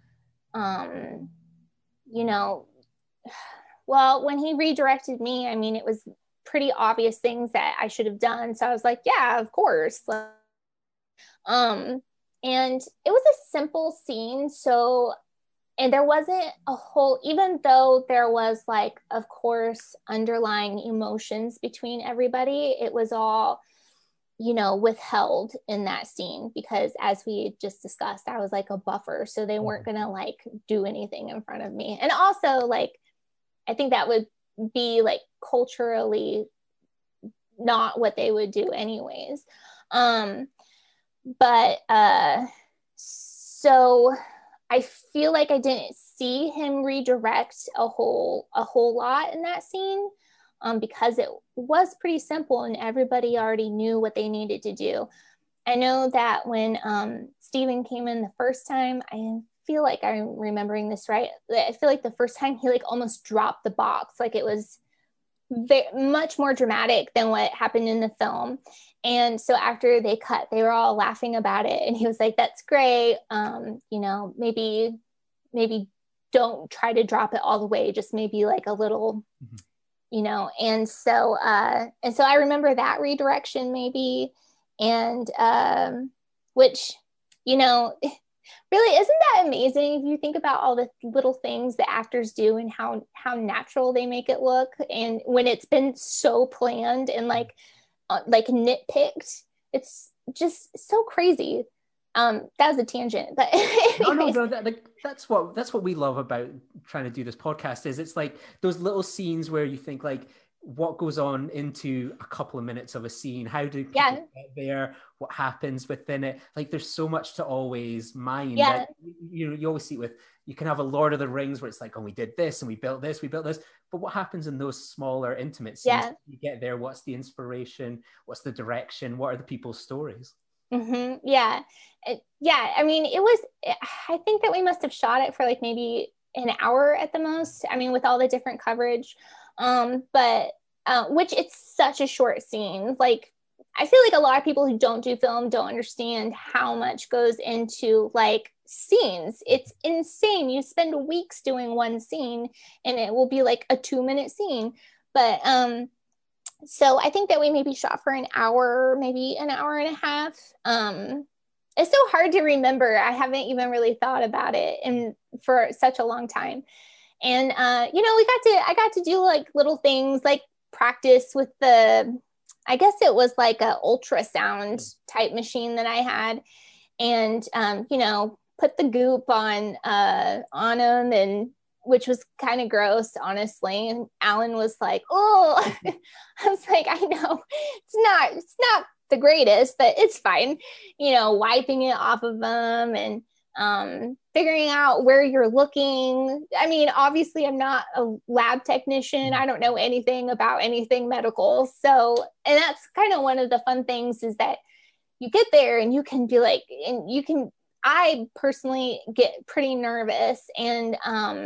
well, when he redirected me, I mean, it was pretty obvious things that I should have done. So I was like, yeah, of course. And it was a simple scene. So, and there wasn't a whole, even though there was like, of course, underlying emotions between everybody, it was all, withheld in that scene because, as we just discussed, I was like a buffer. So they weren't going to like do anything in front of me. And also, like, I think that would be like culturally not what they would do anyways. But so I feel like I didn't see him redirect a whole lot in that scene, because it was pretty simple and everybody already knew what they needed to do. I know that when Steven came in the first time, I feel like I'm remembering this right. I feel like the first time he like almost dropped the box. Like it was much more dramatic than what happened in the film. And so after they cut, they were all laughing about it. And he was like, that's great. Maybe don't try to drop it all the way. Just maybe like a little, and so I remember that redirection maybe. And which, really, isn't that amazing if you think about all the little things the actors do and how natural they make it look, and when it's been so planned and like nitpicked, it's just so crazy. That was a tangent, but no, that's what we love about trying to do this podcast. Is it's like those little scenes where you think like, what goes on into a couple of minutes of a scene? How do people get there? What happens within it? Like, there's so much to always mind. Yeah. Like, you always see it with, you can have a Lord of the Rings where it's like, oh, we did this and we built this. But what happens in those smaller, intimate scenes? Yeah. You get there. What's the inspiration? What's the direction? What are the people's stories? Mm-hmm. Yeah. I mean, I think that we must have shot it for like maybe an hour at the most. I mean, with all the different coverage. But which it's such a short scene. Like, I feel like a lot of people who don't do film don't understand how much goes into like scenes. It's insane. You spend weeks doing one scene and it will be like a 2-minute scene. But so I think that we maybe shot for an hour, maybe an hour and a half. It's so hard to remember. I haven't even really thought about it for such a long time. And I got to do like little things like practice with I guess it was like a ultrasound type machine that I had, and put the goop on them, and which was kind of gross, honestly. And Alan was like, oh, I was like, I know it's not the greatest, but it's fine, wiping it off of them and figuring out where you're looking. I mean, obviously I'm not a lab technician. I don't know anything about anything medical. So, and that's kind of one of the fun things is that you get there and you can be like, I personally get pretty nervous and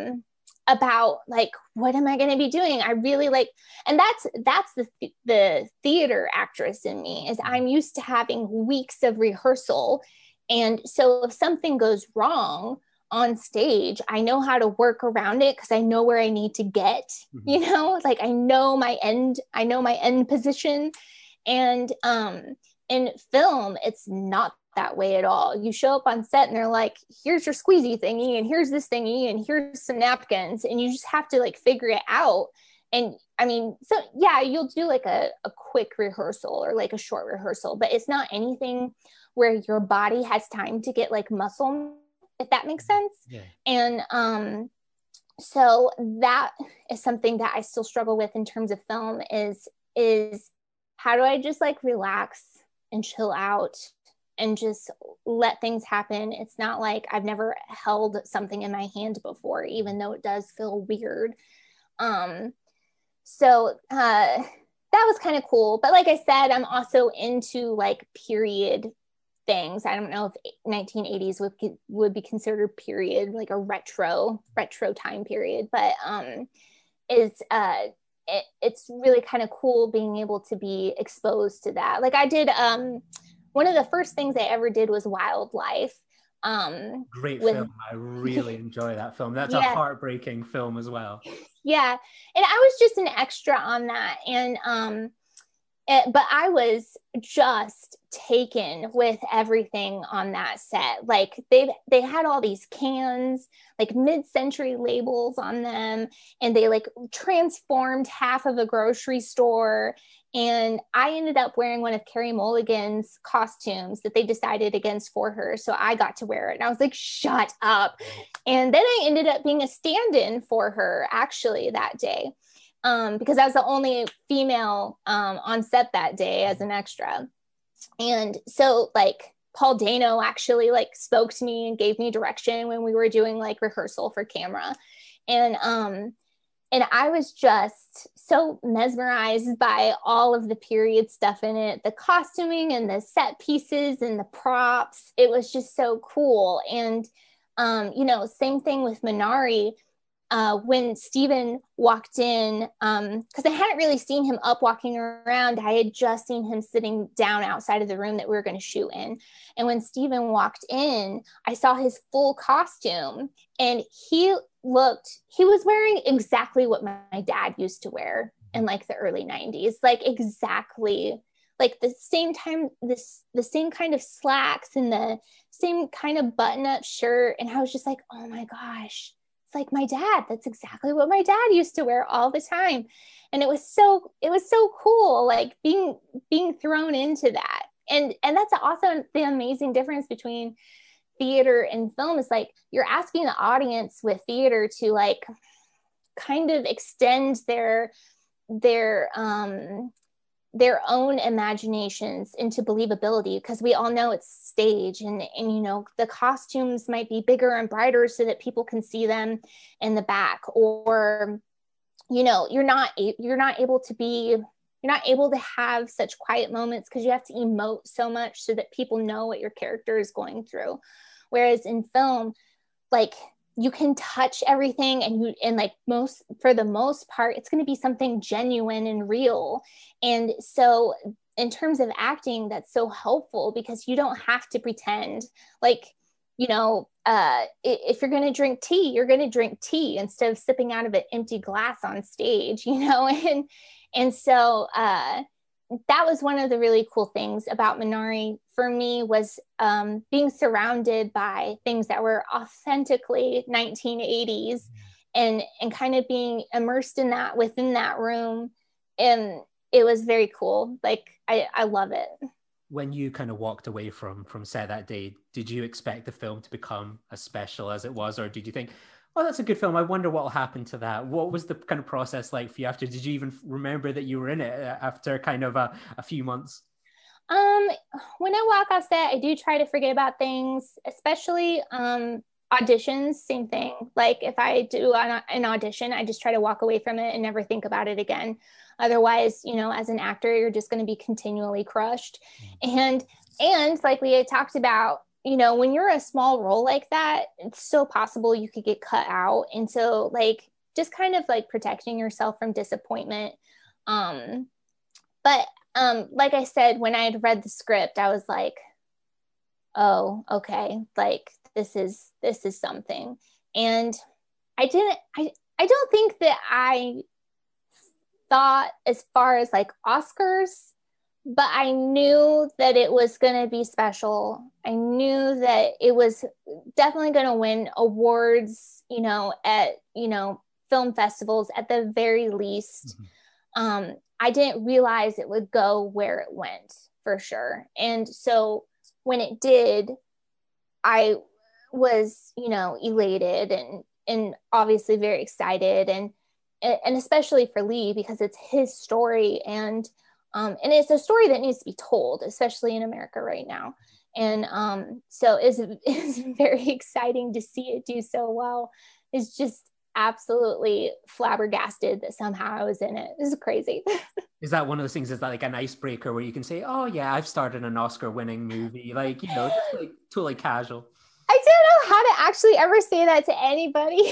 about like, what am I going to be doing? I really like, and that's the theater actress in me, is I'm used to having weeks of rehearsal. And so if something goes wrong on stage, I know how to work around it because I know where I need to get, like I know my end position. And in film, it's not that way at all. You show up on set and they're like, here's your squeezy thingy and here's this thingy and here's some napkins, and you just have to like figure it out. And I mean, so yeah, you'll do like a quick rehearsal or like a short rehearsal, but it's not anything where your body has time to get like muscle, if that makes sense. Yeah. And so that is something that I still struggle with in terms of film is how do I just like relax and chill out and just let things happen. It's not like I've never held something in my hand before, even though it does feel weird. So that was kind of cool. But like I said, I'm also into like period things. I don't know if 1980s would be considered period, like a retro time period, but it's really kind of cool being able to be exposed to that. Like I did, one of the first things I ever did was Wildlife. Great film. I really enjoy that film. That's a heartbreaking film as well. Yeah. And I was just an extra on that. And but I was just taken with everything on that set. Like they had all these cans, like mid-century labels on them, and they like transformed half of a grocery store. And I ended up wearing one of Carey Mulligan's costumes that they decided against for her. So I got to wear it. And I was like, shut up. And then I ended up being a stand-in for her actually that day. Because I was the only female on set that day as an extra. And so like Paul Dano actually like spoke to me and gave me direction when we were doing like rehearsal for camera. And I was just so mesmerized by all of the period stuff in it, the costuming and the set pieces and the props. It was just so cool. And, same thing with Minari. When Steven walked in, because I hadn't really seen him up walking around. I had just seen him sitting down outside of the room that we were going to shoot in. And when Steven walked in, I saw his full costume, and he was wearing exactly what my dad used to wear in like the early 90s, like exactly like the same kind of slacks and the same kind of button-up shirt. And I was just like, oh my gosh, it's like my dad. That's exactly what my dad used to wear all the time. And it was so cool, like being thrown into that. And that's also the amazing difference between theater and film is like you're asking the audience with theater to like kind of extend their own imaginations into believability, because we all know it's stage, and the costumes might be bigger and brighter so that people can see them in the back, or you're not able to have such quiet moments because you have to emote so much so that people know what your character is going through. Whereas in film, like you can touch everything, and for the most part, it's going to be something genuine and real. And so in terms of acting, that's so helpful because you don't have to pretend like, if you're going to drink tea, you're going to drink tea instead of sipping out of an empty glass on stage, and so that was one of the really cool things about Minari for me was being surrounded by things that were authentically 1980s and kind of being immersed in that within that room. And it was very cool. Like, I love it. When you kind of walked away from set that day, did you expect the film to become as special as it was? Or did you think, oh, that's a good film, I wonder what will happen to that? What was the kind of process like for you after? Did you even remember that you were in it after kind of a few months? When I walk off set, I do try to forget about things, especially auditions, same thing. Like if I do an audition, I just try to walk away from it and never think about it again. Otherwise, as an actor, you're just going to be continually crushed. And like we had talked about, when you're a small role like that, it's so possible you could get cut out. And so like, just kind of like protecting yourself from disappointment. But like I said, when I had read the script, I was like, oh, okay. Like this is something. And I don't think that I thought as far as like Oscars, but I knew that it was going to be special. I knew that it was definitely going to win awards, at, film festivals at the very least. Mm-hmm. I didn't realize it would go where it went for sure. And so when it did, I was, elated and obviously very excited and especially for Lee because it's his story. And And it's a story that needs to be told, especially in America right now. And so it's very exciting to see it do so well. It's just absolutely flabbergasted that somehow I was in it. This is crazy. Is that one of those things, is that like an icebreaker where you can say, oh yeah, I've started an Oscar winning movie, like, you know, just like totally casual? I don't know how to actually ever say that to anybody.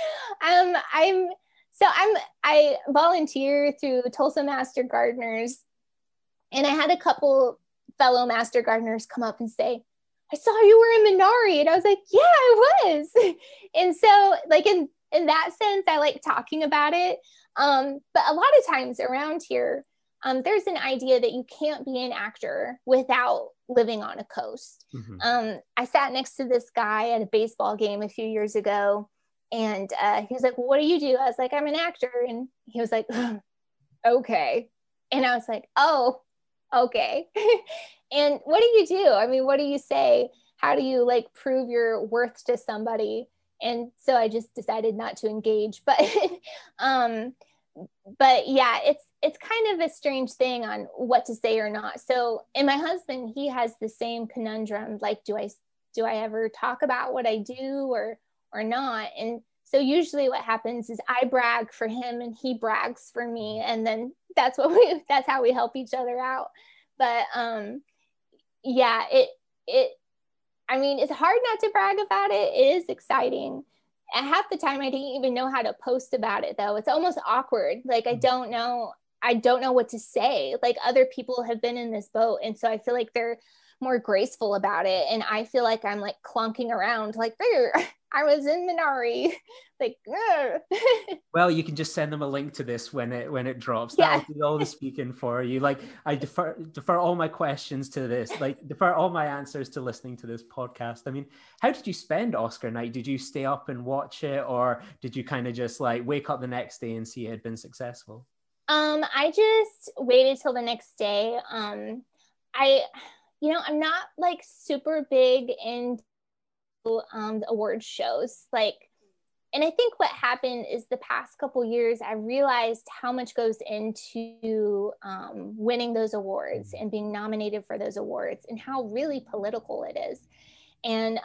I volunteer through Tulsa Master Gardeners, and I had a couple fellow Master Gardeners come up and say, I saw you were in Minari. And I was like, yeah, I was. And so like in that sense, I like talking about it. But a lot of times around here, there's an idea that you can't be an actor without living on a coast. Mm-hmm. I sat next to this guy at a baseball game a few years ago, and he was like, well, what do you do? I was like, I'm an actor. And he was like, okay. And I was like, oh, okay. And what do you do? I mean, what do you say? How do you like prove your worth to somebody? And so I just decided not to engage. But yeah, it's kind of a strange thing on what to say or not. So, and my husband, he has the same conundrum. Like, do I ever talk about what I do or not? And so usually what happens is I brag for him and he brags for me, and then that's how we help each other out. But yeah, I mean, it's hard not to brag about it. It is exciting. And half the time I didn't even know how to post about it, though. It's almost awkward. Like I don't know what to say. Like other people have been in this boat, and so I feel like they're more graceful about it, and I feel like I'm like clunking around like, there, I was in Minari. Like well, you can just send them a link to this when it drops. Yeah. That'll do all the speaking for you. Like I defer all my questions to this, like defer all my answers to listening to this podcast. I mean, how did you spend Oscar night? Did you stay up and watch it, or did you kind of just like wake up the next day and see it had been successful? I just waited till the next day. I'm not like super big into the award shows. Like, and I think what happened is the past couple years, I realized how much goes into winning those awards and being nominated for those awards, and how really political it is. And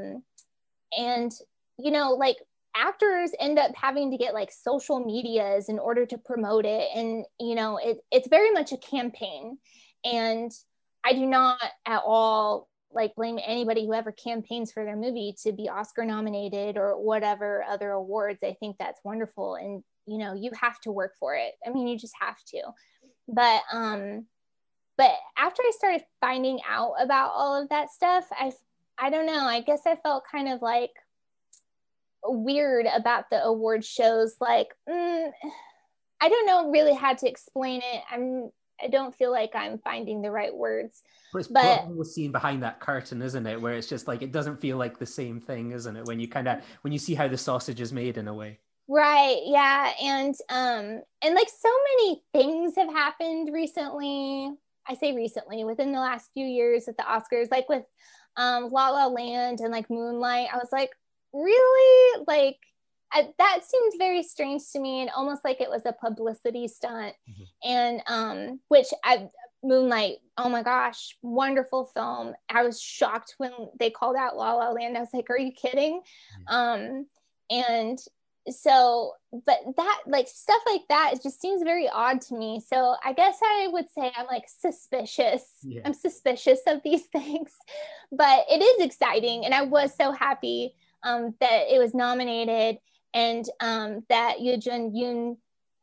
like actors end up having to get like social medias in order to promote it. And, it's very much a campaign. And I do not at all like blame anybody who ever campaigns for their movie to be Oscar nominated or whatever other awards. I think that's wonderful. And, you have to work for it. I mean, you just have to. But after I started finding out about all of that stuff, I don't know, I guess I felt kind of like weird about the award shows. Like, I don't know really how to explain it. I don't feel like I'm finding the right words. But it's the scene behind that curtain, isn't it? Where it's just like, it doesn't feel like the same thing, isn't it? When you see how the sausage is made in a way. Right. Yeah. And like so many things have happened recently. I say recently, within the last few years at the Oscars, like with La La Land and like Moonlight. I was like, really? Like, that seemed very strange to me, and almost like it was a publicity stunt. Mm-hmm. And Moonlight, oh my gosh, wonderful film. I was shocked when they called out La La Land. I was like, are you kidding? Mm-hmm. And so, but that, like, stuff like that, it just seems very odd to me. So I guess I would say I'm like suspicious. Yeah. I'm suspicious of these things, but it is exciting. And I was so happy that it was nominated, and that Yun,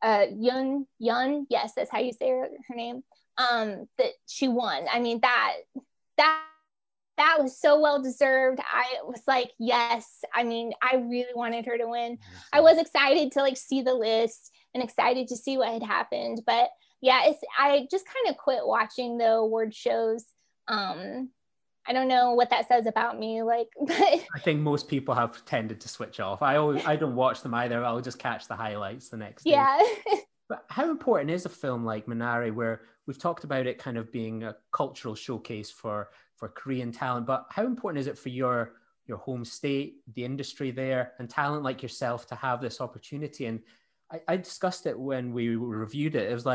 yes, that's how you say her name, that she won. I mean, that was so well deserved. I was like, yes. I mean, I really wanted her to win. I was excited to like see the list and excited to see what had happened. But yeah, I just kind of quit watching the award shows. I don't know what that says about me. Like, but I think most people have tended to switch off. I don't watch them either. I'll just catch the highlights the next day. Yeah. But how important is a film like Minari, where we've talked about it kind of being a cultural showcase for Korean talent, but how important is it for your home state, the industry there, and talent like yourself to have this opportunity? And I discussed it when we reviewed it. It was like,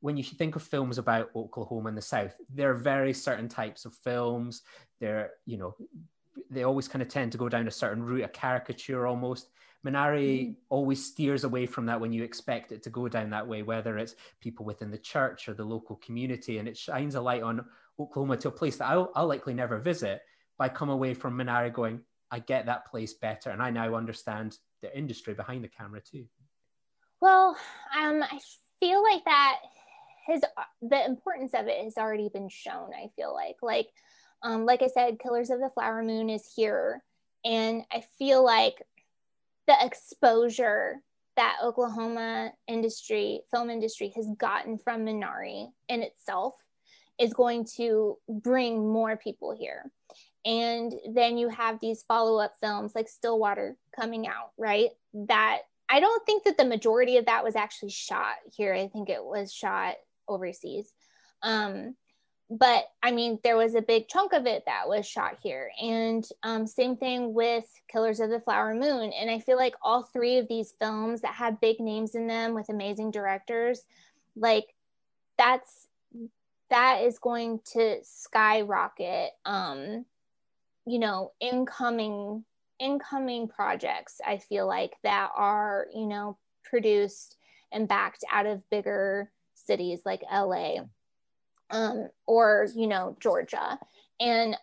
when you think of films about Oklahoma and the South, there are very certain types of films. They're, you know, they always kind of tend to go down a certain route, a caricature almost. Minari always steers away from that when you expect it to go down that way, whether it's people within the church or the local community. And it shines a light on Oklahoma to a place that I'll likely never visit, but I come away from Minari going, I get that place better. And I now understand the industry behind the camera too. Well, I feel like that the importance of it has already been shown. I feel like I said, Killers of the Flower Moon is here. And I feel like the exposure that Oklahoma film industry has gotten from Minari in itself is going to bring more people here. And then you have these follow-up films like Stillwater coming out, right? That I don't think that the majority of that was actually shot here. I think it was shot overseas. But I mean, there was a big chunk of it that was shot here. And same thing with Killers of the Flower Moon. And I feel like all three of these films that had big names in them with amazing directors, like that is going to skyrocket, you know, incoming projects, I feel like, that are, you know, produced and backed out of bigger cities like LA. Or, you know, Georgia. And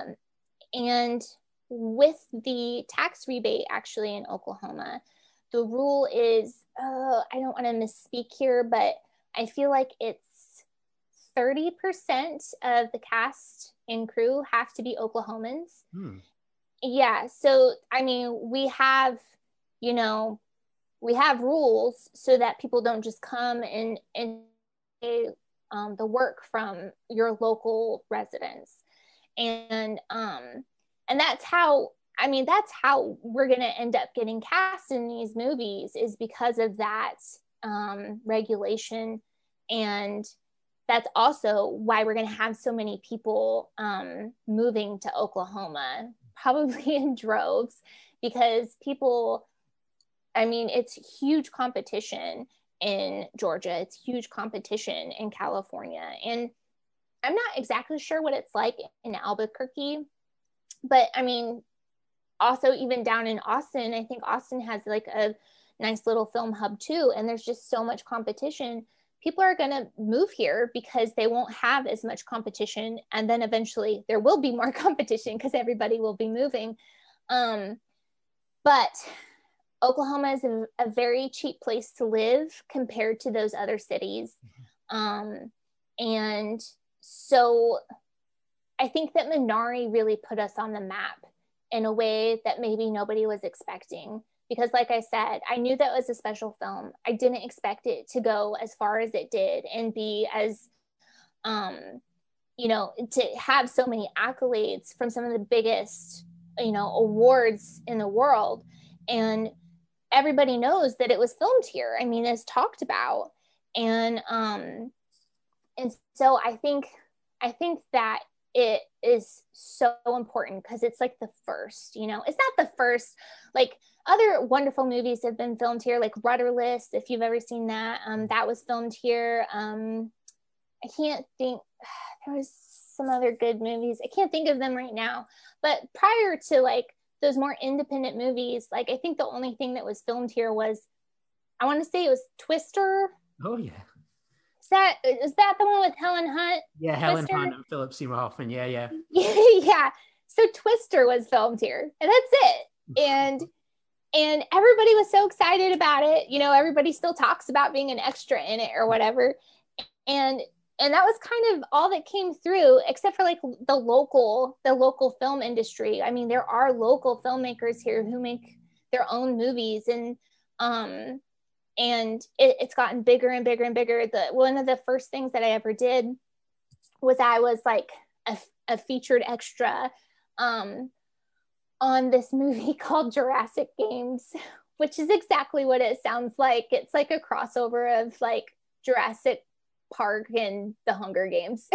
with the tax rebate actually in Oklahoma, the rule is, I don't want to misspeak here, but I feel like it's 30% of the cast and crew have to be Oklahomans. Yeah. So, I mean, we have rules so that people don't just come and the work from your local residents. And that's how we're going to end up getting cast in these movies, is because of that regulation. And that's also why we're going to have so many people moving to Oklahoma, probably in droves, because it's huge competition in Georgia. It's huge competition in California. And I'm not exactly sure what it's like in Albuquerque, but I mean, also even down in Austin, I think Austin has like a nice little film hub too. And there's just so much competition. People are going to move here because they won't have as much competition. And then eventually there will be more competition because everybody will be moving. But Oklahoma is a very cheap place to live compared to those other cities. And so I think that Minari really put us on the map in a way that maybe nobody was expecting. Because like I said, I knew that was a special film. I didn't expect it to go as far as it did and be as, to have so many accolades from some of the biggest, awards in the world. And everybody knows that it was filmed here. I mean, it's talked about. And so I think that it is so important because it's like the first, it's not the first, like other wonderful movies have been filmed here, like Rudderless, if you've ever seen that, that was filmed here. I can't think, there was some other good movies. I can't think of them right now, but prior to like those more independent movies, like I think the only thing that was filmed here was, I want to say it was Twister. Oh yeah. Is that the one with Helen Hunt? Yeah, Helen Hunt and Philip Seymour Hoffman. Yeah. Yeah. So Twister was filmed here, and that's it. And everybody was so excited about it. Everybody still talks about being an extra in it or whatever. And that was kind of all that came through, except for like the local film industry. I mean, there are local filmmakers here who make their own movies, and it's gotten bigger and bigger and bigger. One of the first things that I ever did was I was like a featured extra on this movie called Jurassic Games, which is exactly what it sounds like. It's like a crossover of like Jurassic Park and the Hunger Games.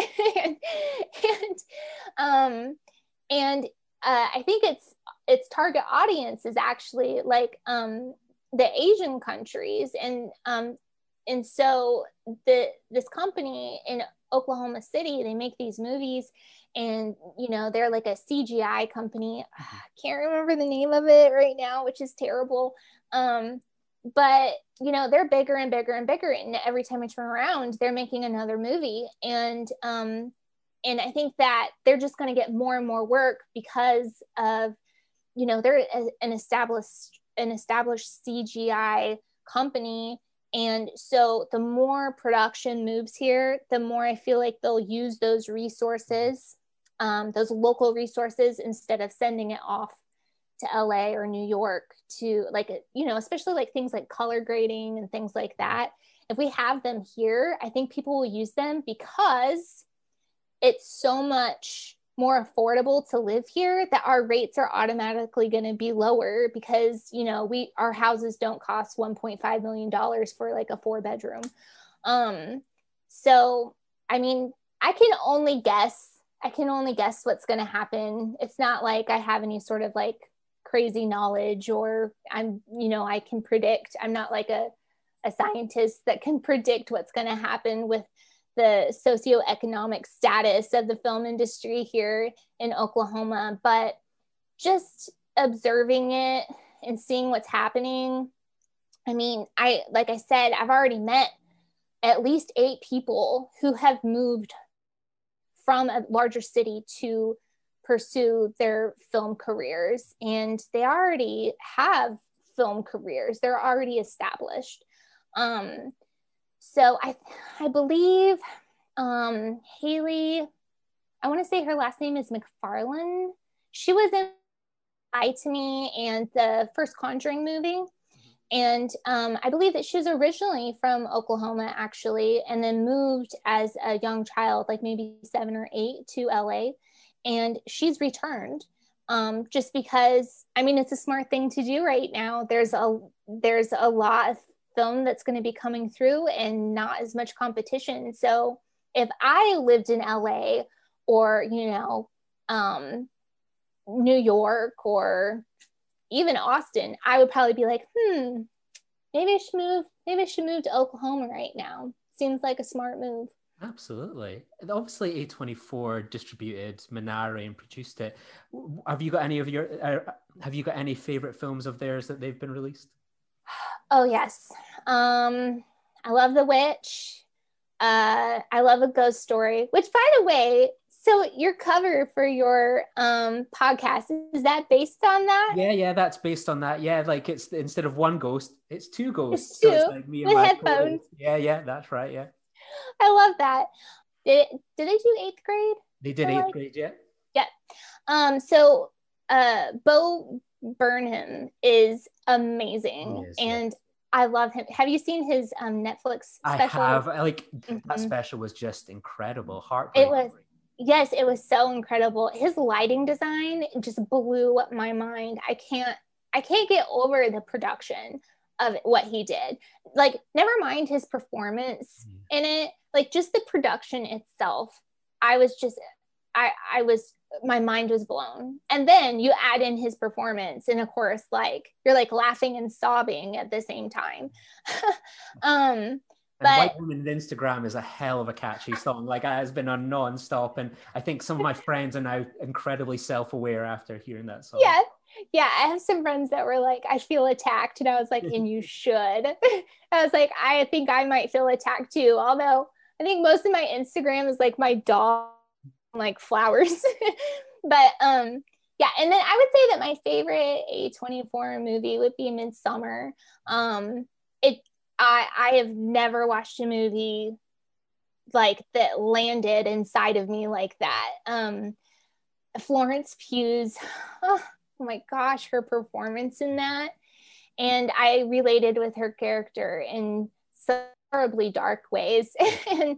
and I think its target audience is actually like the Asian countries, and and so this company in Oklahoma City, they make these movies, and they're like a CGI company. I can't remember the name of it right now, which is terrible. But they're bigger and bigger and bigger, and every time I turn around, they're making another movie, and I think that they're just going to get more and more work because of they're an established CGI company. And so the more production moves here, the more I feel like they'll use those resources, those local resources, instead of sending it off to LA or New York to especially like things like color grading and things like that. If we have them here, I think people will use them because it's so much more affordable to live here that our rates are automatically going to be lower because our houses don't cost $1.5 million for like a 4-bedroom. So I mean, I can only guess what's going to happen. It's not like I have any sort of like crazy knowledge, or I can predict. I'm not like a scientist that can predict what's going to happen with the socioeconomic status of the film industry here in Oklahoma, but just observing it and seeing what's happening. I mean, like I said, I've already met at least 8 people who have moved from a larger city to pursue their film careers, and they already have film careers. They're already established. So I believe Haley, I want to say her last name is McFarlane. She was in Lie to Me and the first Conjuring movie. And I believe that she was originally from Oklahoma, actually, and then moved as a young child, like maybe 7 or 8, to LA. And she's returned just because, I mean, it's a smart thing to do right now. There's a lot of film that's going to be coming through and not as much competition. So if I lived in LA or New York or even Austin, I would probably be like, maybe I should move to Oklahoma right now. Seems like a smart move. Absolutely. Obviously A24 distributed Minari and produced it. Have you got any favorite films of theirs that they've been released? Oh yes. I love The Witch. I love A Ghost Story, which, by the way, so your cover for your podcast, is that based on that? Yeah, that's based on that. Yeah, like it's instead of one ghost, it's 2 ghosts. It's 2 so it's like me and with my headphones. Yeah, that's right. Yeah. I love that. Did they do 8th grade? They did 8th grade, yeah. Yeah. So Bo Burnham is amazing. And I love him. Have you seen his Netflix special? I have. That special was just incredible. Heartbreaking. It was so incredible. His lighting design just blew my mind. I can't get over the production of what he did. Like, never mind his performance in it. Like, just the production itself. My mind was blown. And then you add in his performance, and of course, like, you're like laughing and sobbing at the same time. But White Woman's Instagram is a hell of a catchy song. Like, it has been on non-stop, and I think some of my friends are now incredibly self-aware after hearing that song. Yeah, I have some friends that were like, I feel attacked, and I was like, and you should. I was like, I think I might feel attacked too, although I think most of my Instagram is like my dog, like flowers. But yeah, and then I would say that my favorite A24 movie would be Midsommar. I have never watched a movie like that landed inside of me like that. Florence Pugh's, oh my gosh, her performance in that. And I related with her character in so horribly dark ways. and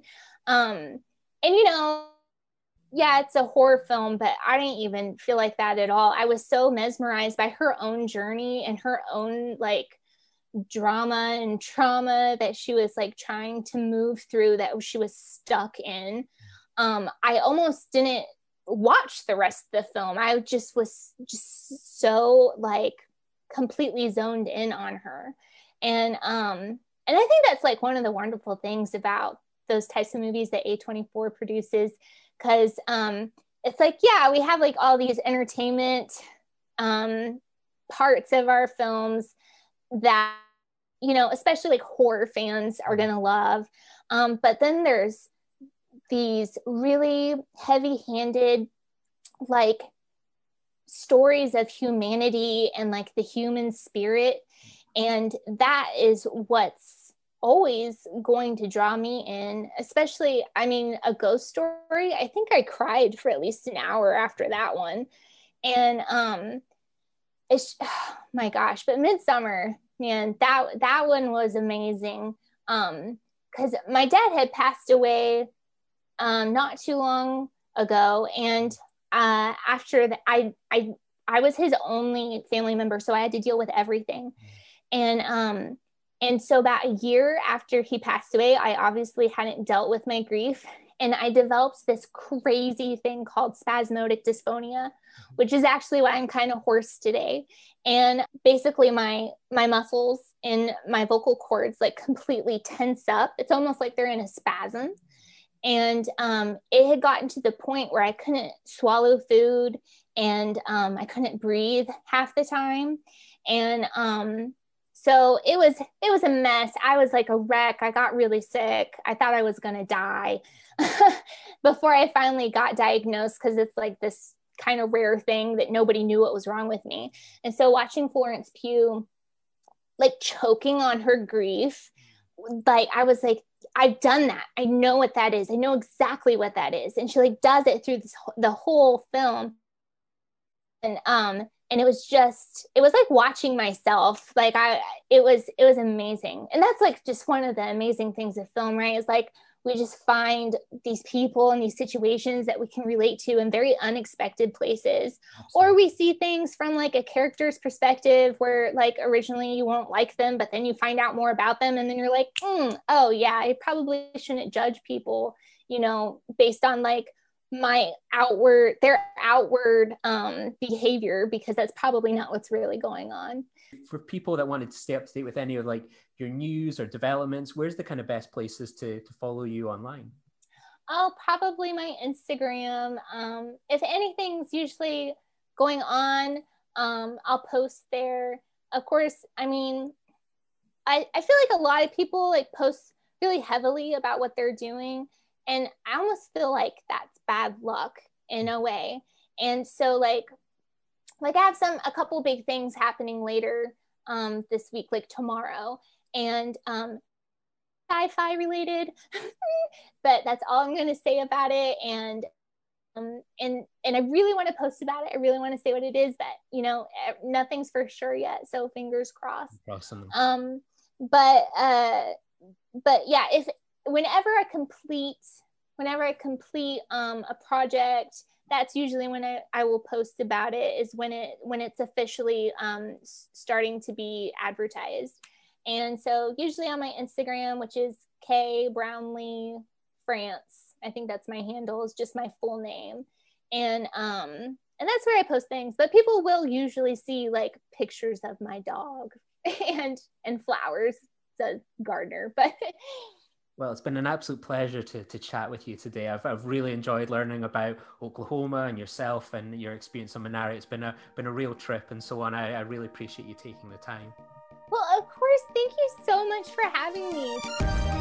yeah, it's a horror film, but I didn't even feel like that at all. I was so mesmerized by her own journey and her own like drama and trauma that she was like trying to move through, that she was stuck in. I almost didn't watch the rest of the film. I just was just so like completely zoned in on her. And And I think that's like one of the wonderful things about those types of movies that A24 produces, because it's like, yeah, we have like all these entertainment parts of our films that, you know, especially like horror fans are going to love. But then there's these really heavy-handed, like, stories of humanity and like the human spirit. And that is what's always going to draw me in, especially, I mean, a ghost story. I think I cried for at least an hour after that one. And it's, oh my gosh, but Midsummer, man, that one was amazing. Because my dad had passed away not too long ago, and after that, I was his only family member, so I had to deal with everything. And so about a year after he passed away, I obviously hadn't dealt with my grief, and I developed this crazy thing called spasmodic dysphonia, which is actually why I'm kind of hoarse today. And basically my muscles and my vocal cords like completely tense up. It's almost like they're in a spasm. And it had gotten to the point where I couldn't swallow food, and I couldn't breathe half the time. And so it was a mess. I was like a wreck. I got really sick. I thought I was going to die before I finally got diagnosed, because it's like this kind of rare thing that nobody knew what was wrong with me. And so watching Florence Pugh like choking on her grief, like I was like, I've done that. I know what that is. I know exactly what that is. And she like does it through the whole film. And it was like watching myself. Like it was amazing. And that's like just one of the amazing things of film, right? Is like we just find these people and these situations that we can relate to in very unexpected places. Absolutely. Or we see things from like a character's perspective where like originally you won't like them, but then you find out more about them, and then you're like, oh yeah, I probably shouldn't judge people, you know, based on like their outward behavior, because that's probably not what's really going on. For people that wanted to stay up to date with any of like your news or developments, where's the kind of best places to follow you online? Oh, probably my Instagram. If anything's usually going on, I'll post there. Of course, I mean, I feel like a lot of people like post really heavily about what they're doing, and I almost feel like that's bad luck in a way. And so like I have a couple big things happening later this week, like tomorrow, and sci-fi related, but that's all I'm going to say about it. And I really want to post about it. I really want to say what it is, but you know, nothing's for sure yet. So fingers crossed. Awesome. But yeah, whenever I complete a project, that's usually when I will post about it, is when it's officially starting to be advertised. And so usually on my Instagram, which is K Brownlee France, I think that's my handle, is just my full name. And that's where I post things, but people will usually see like pictures of my dog and flowers, the gardener. But well, it's been an absolute pleasure to chat with you today. I've really enjoyed learning about Oklahoma and yourself and your experience on Minari. It's been a real trip and so on. I really appreciate you taking the time. Well, of course. Thank you so much for having me.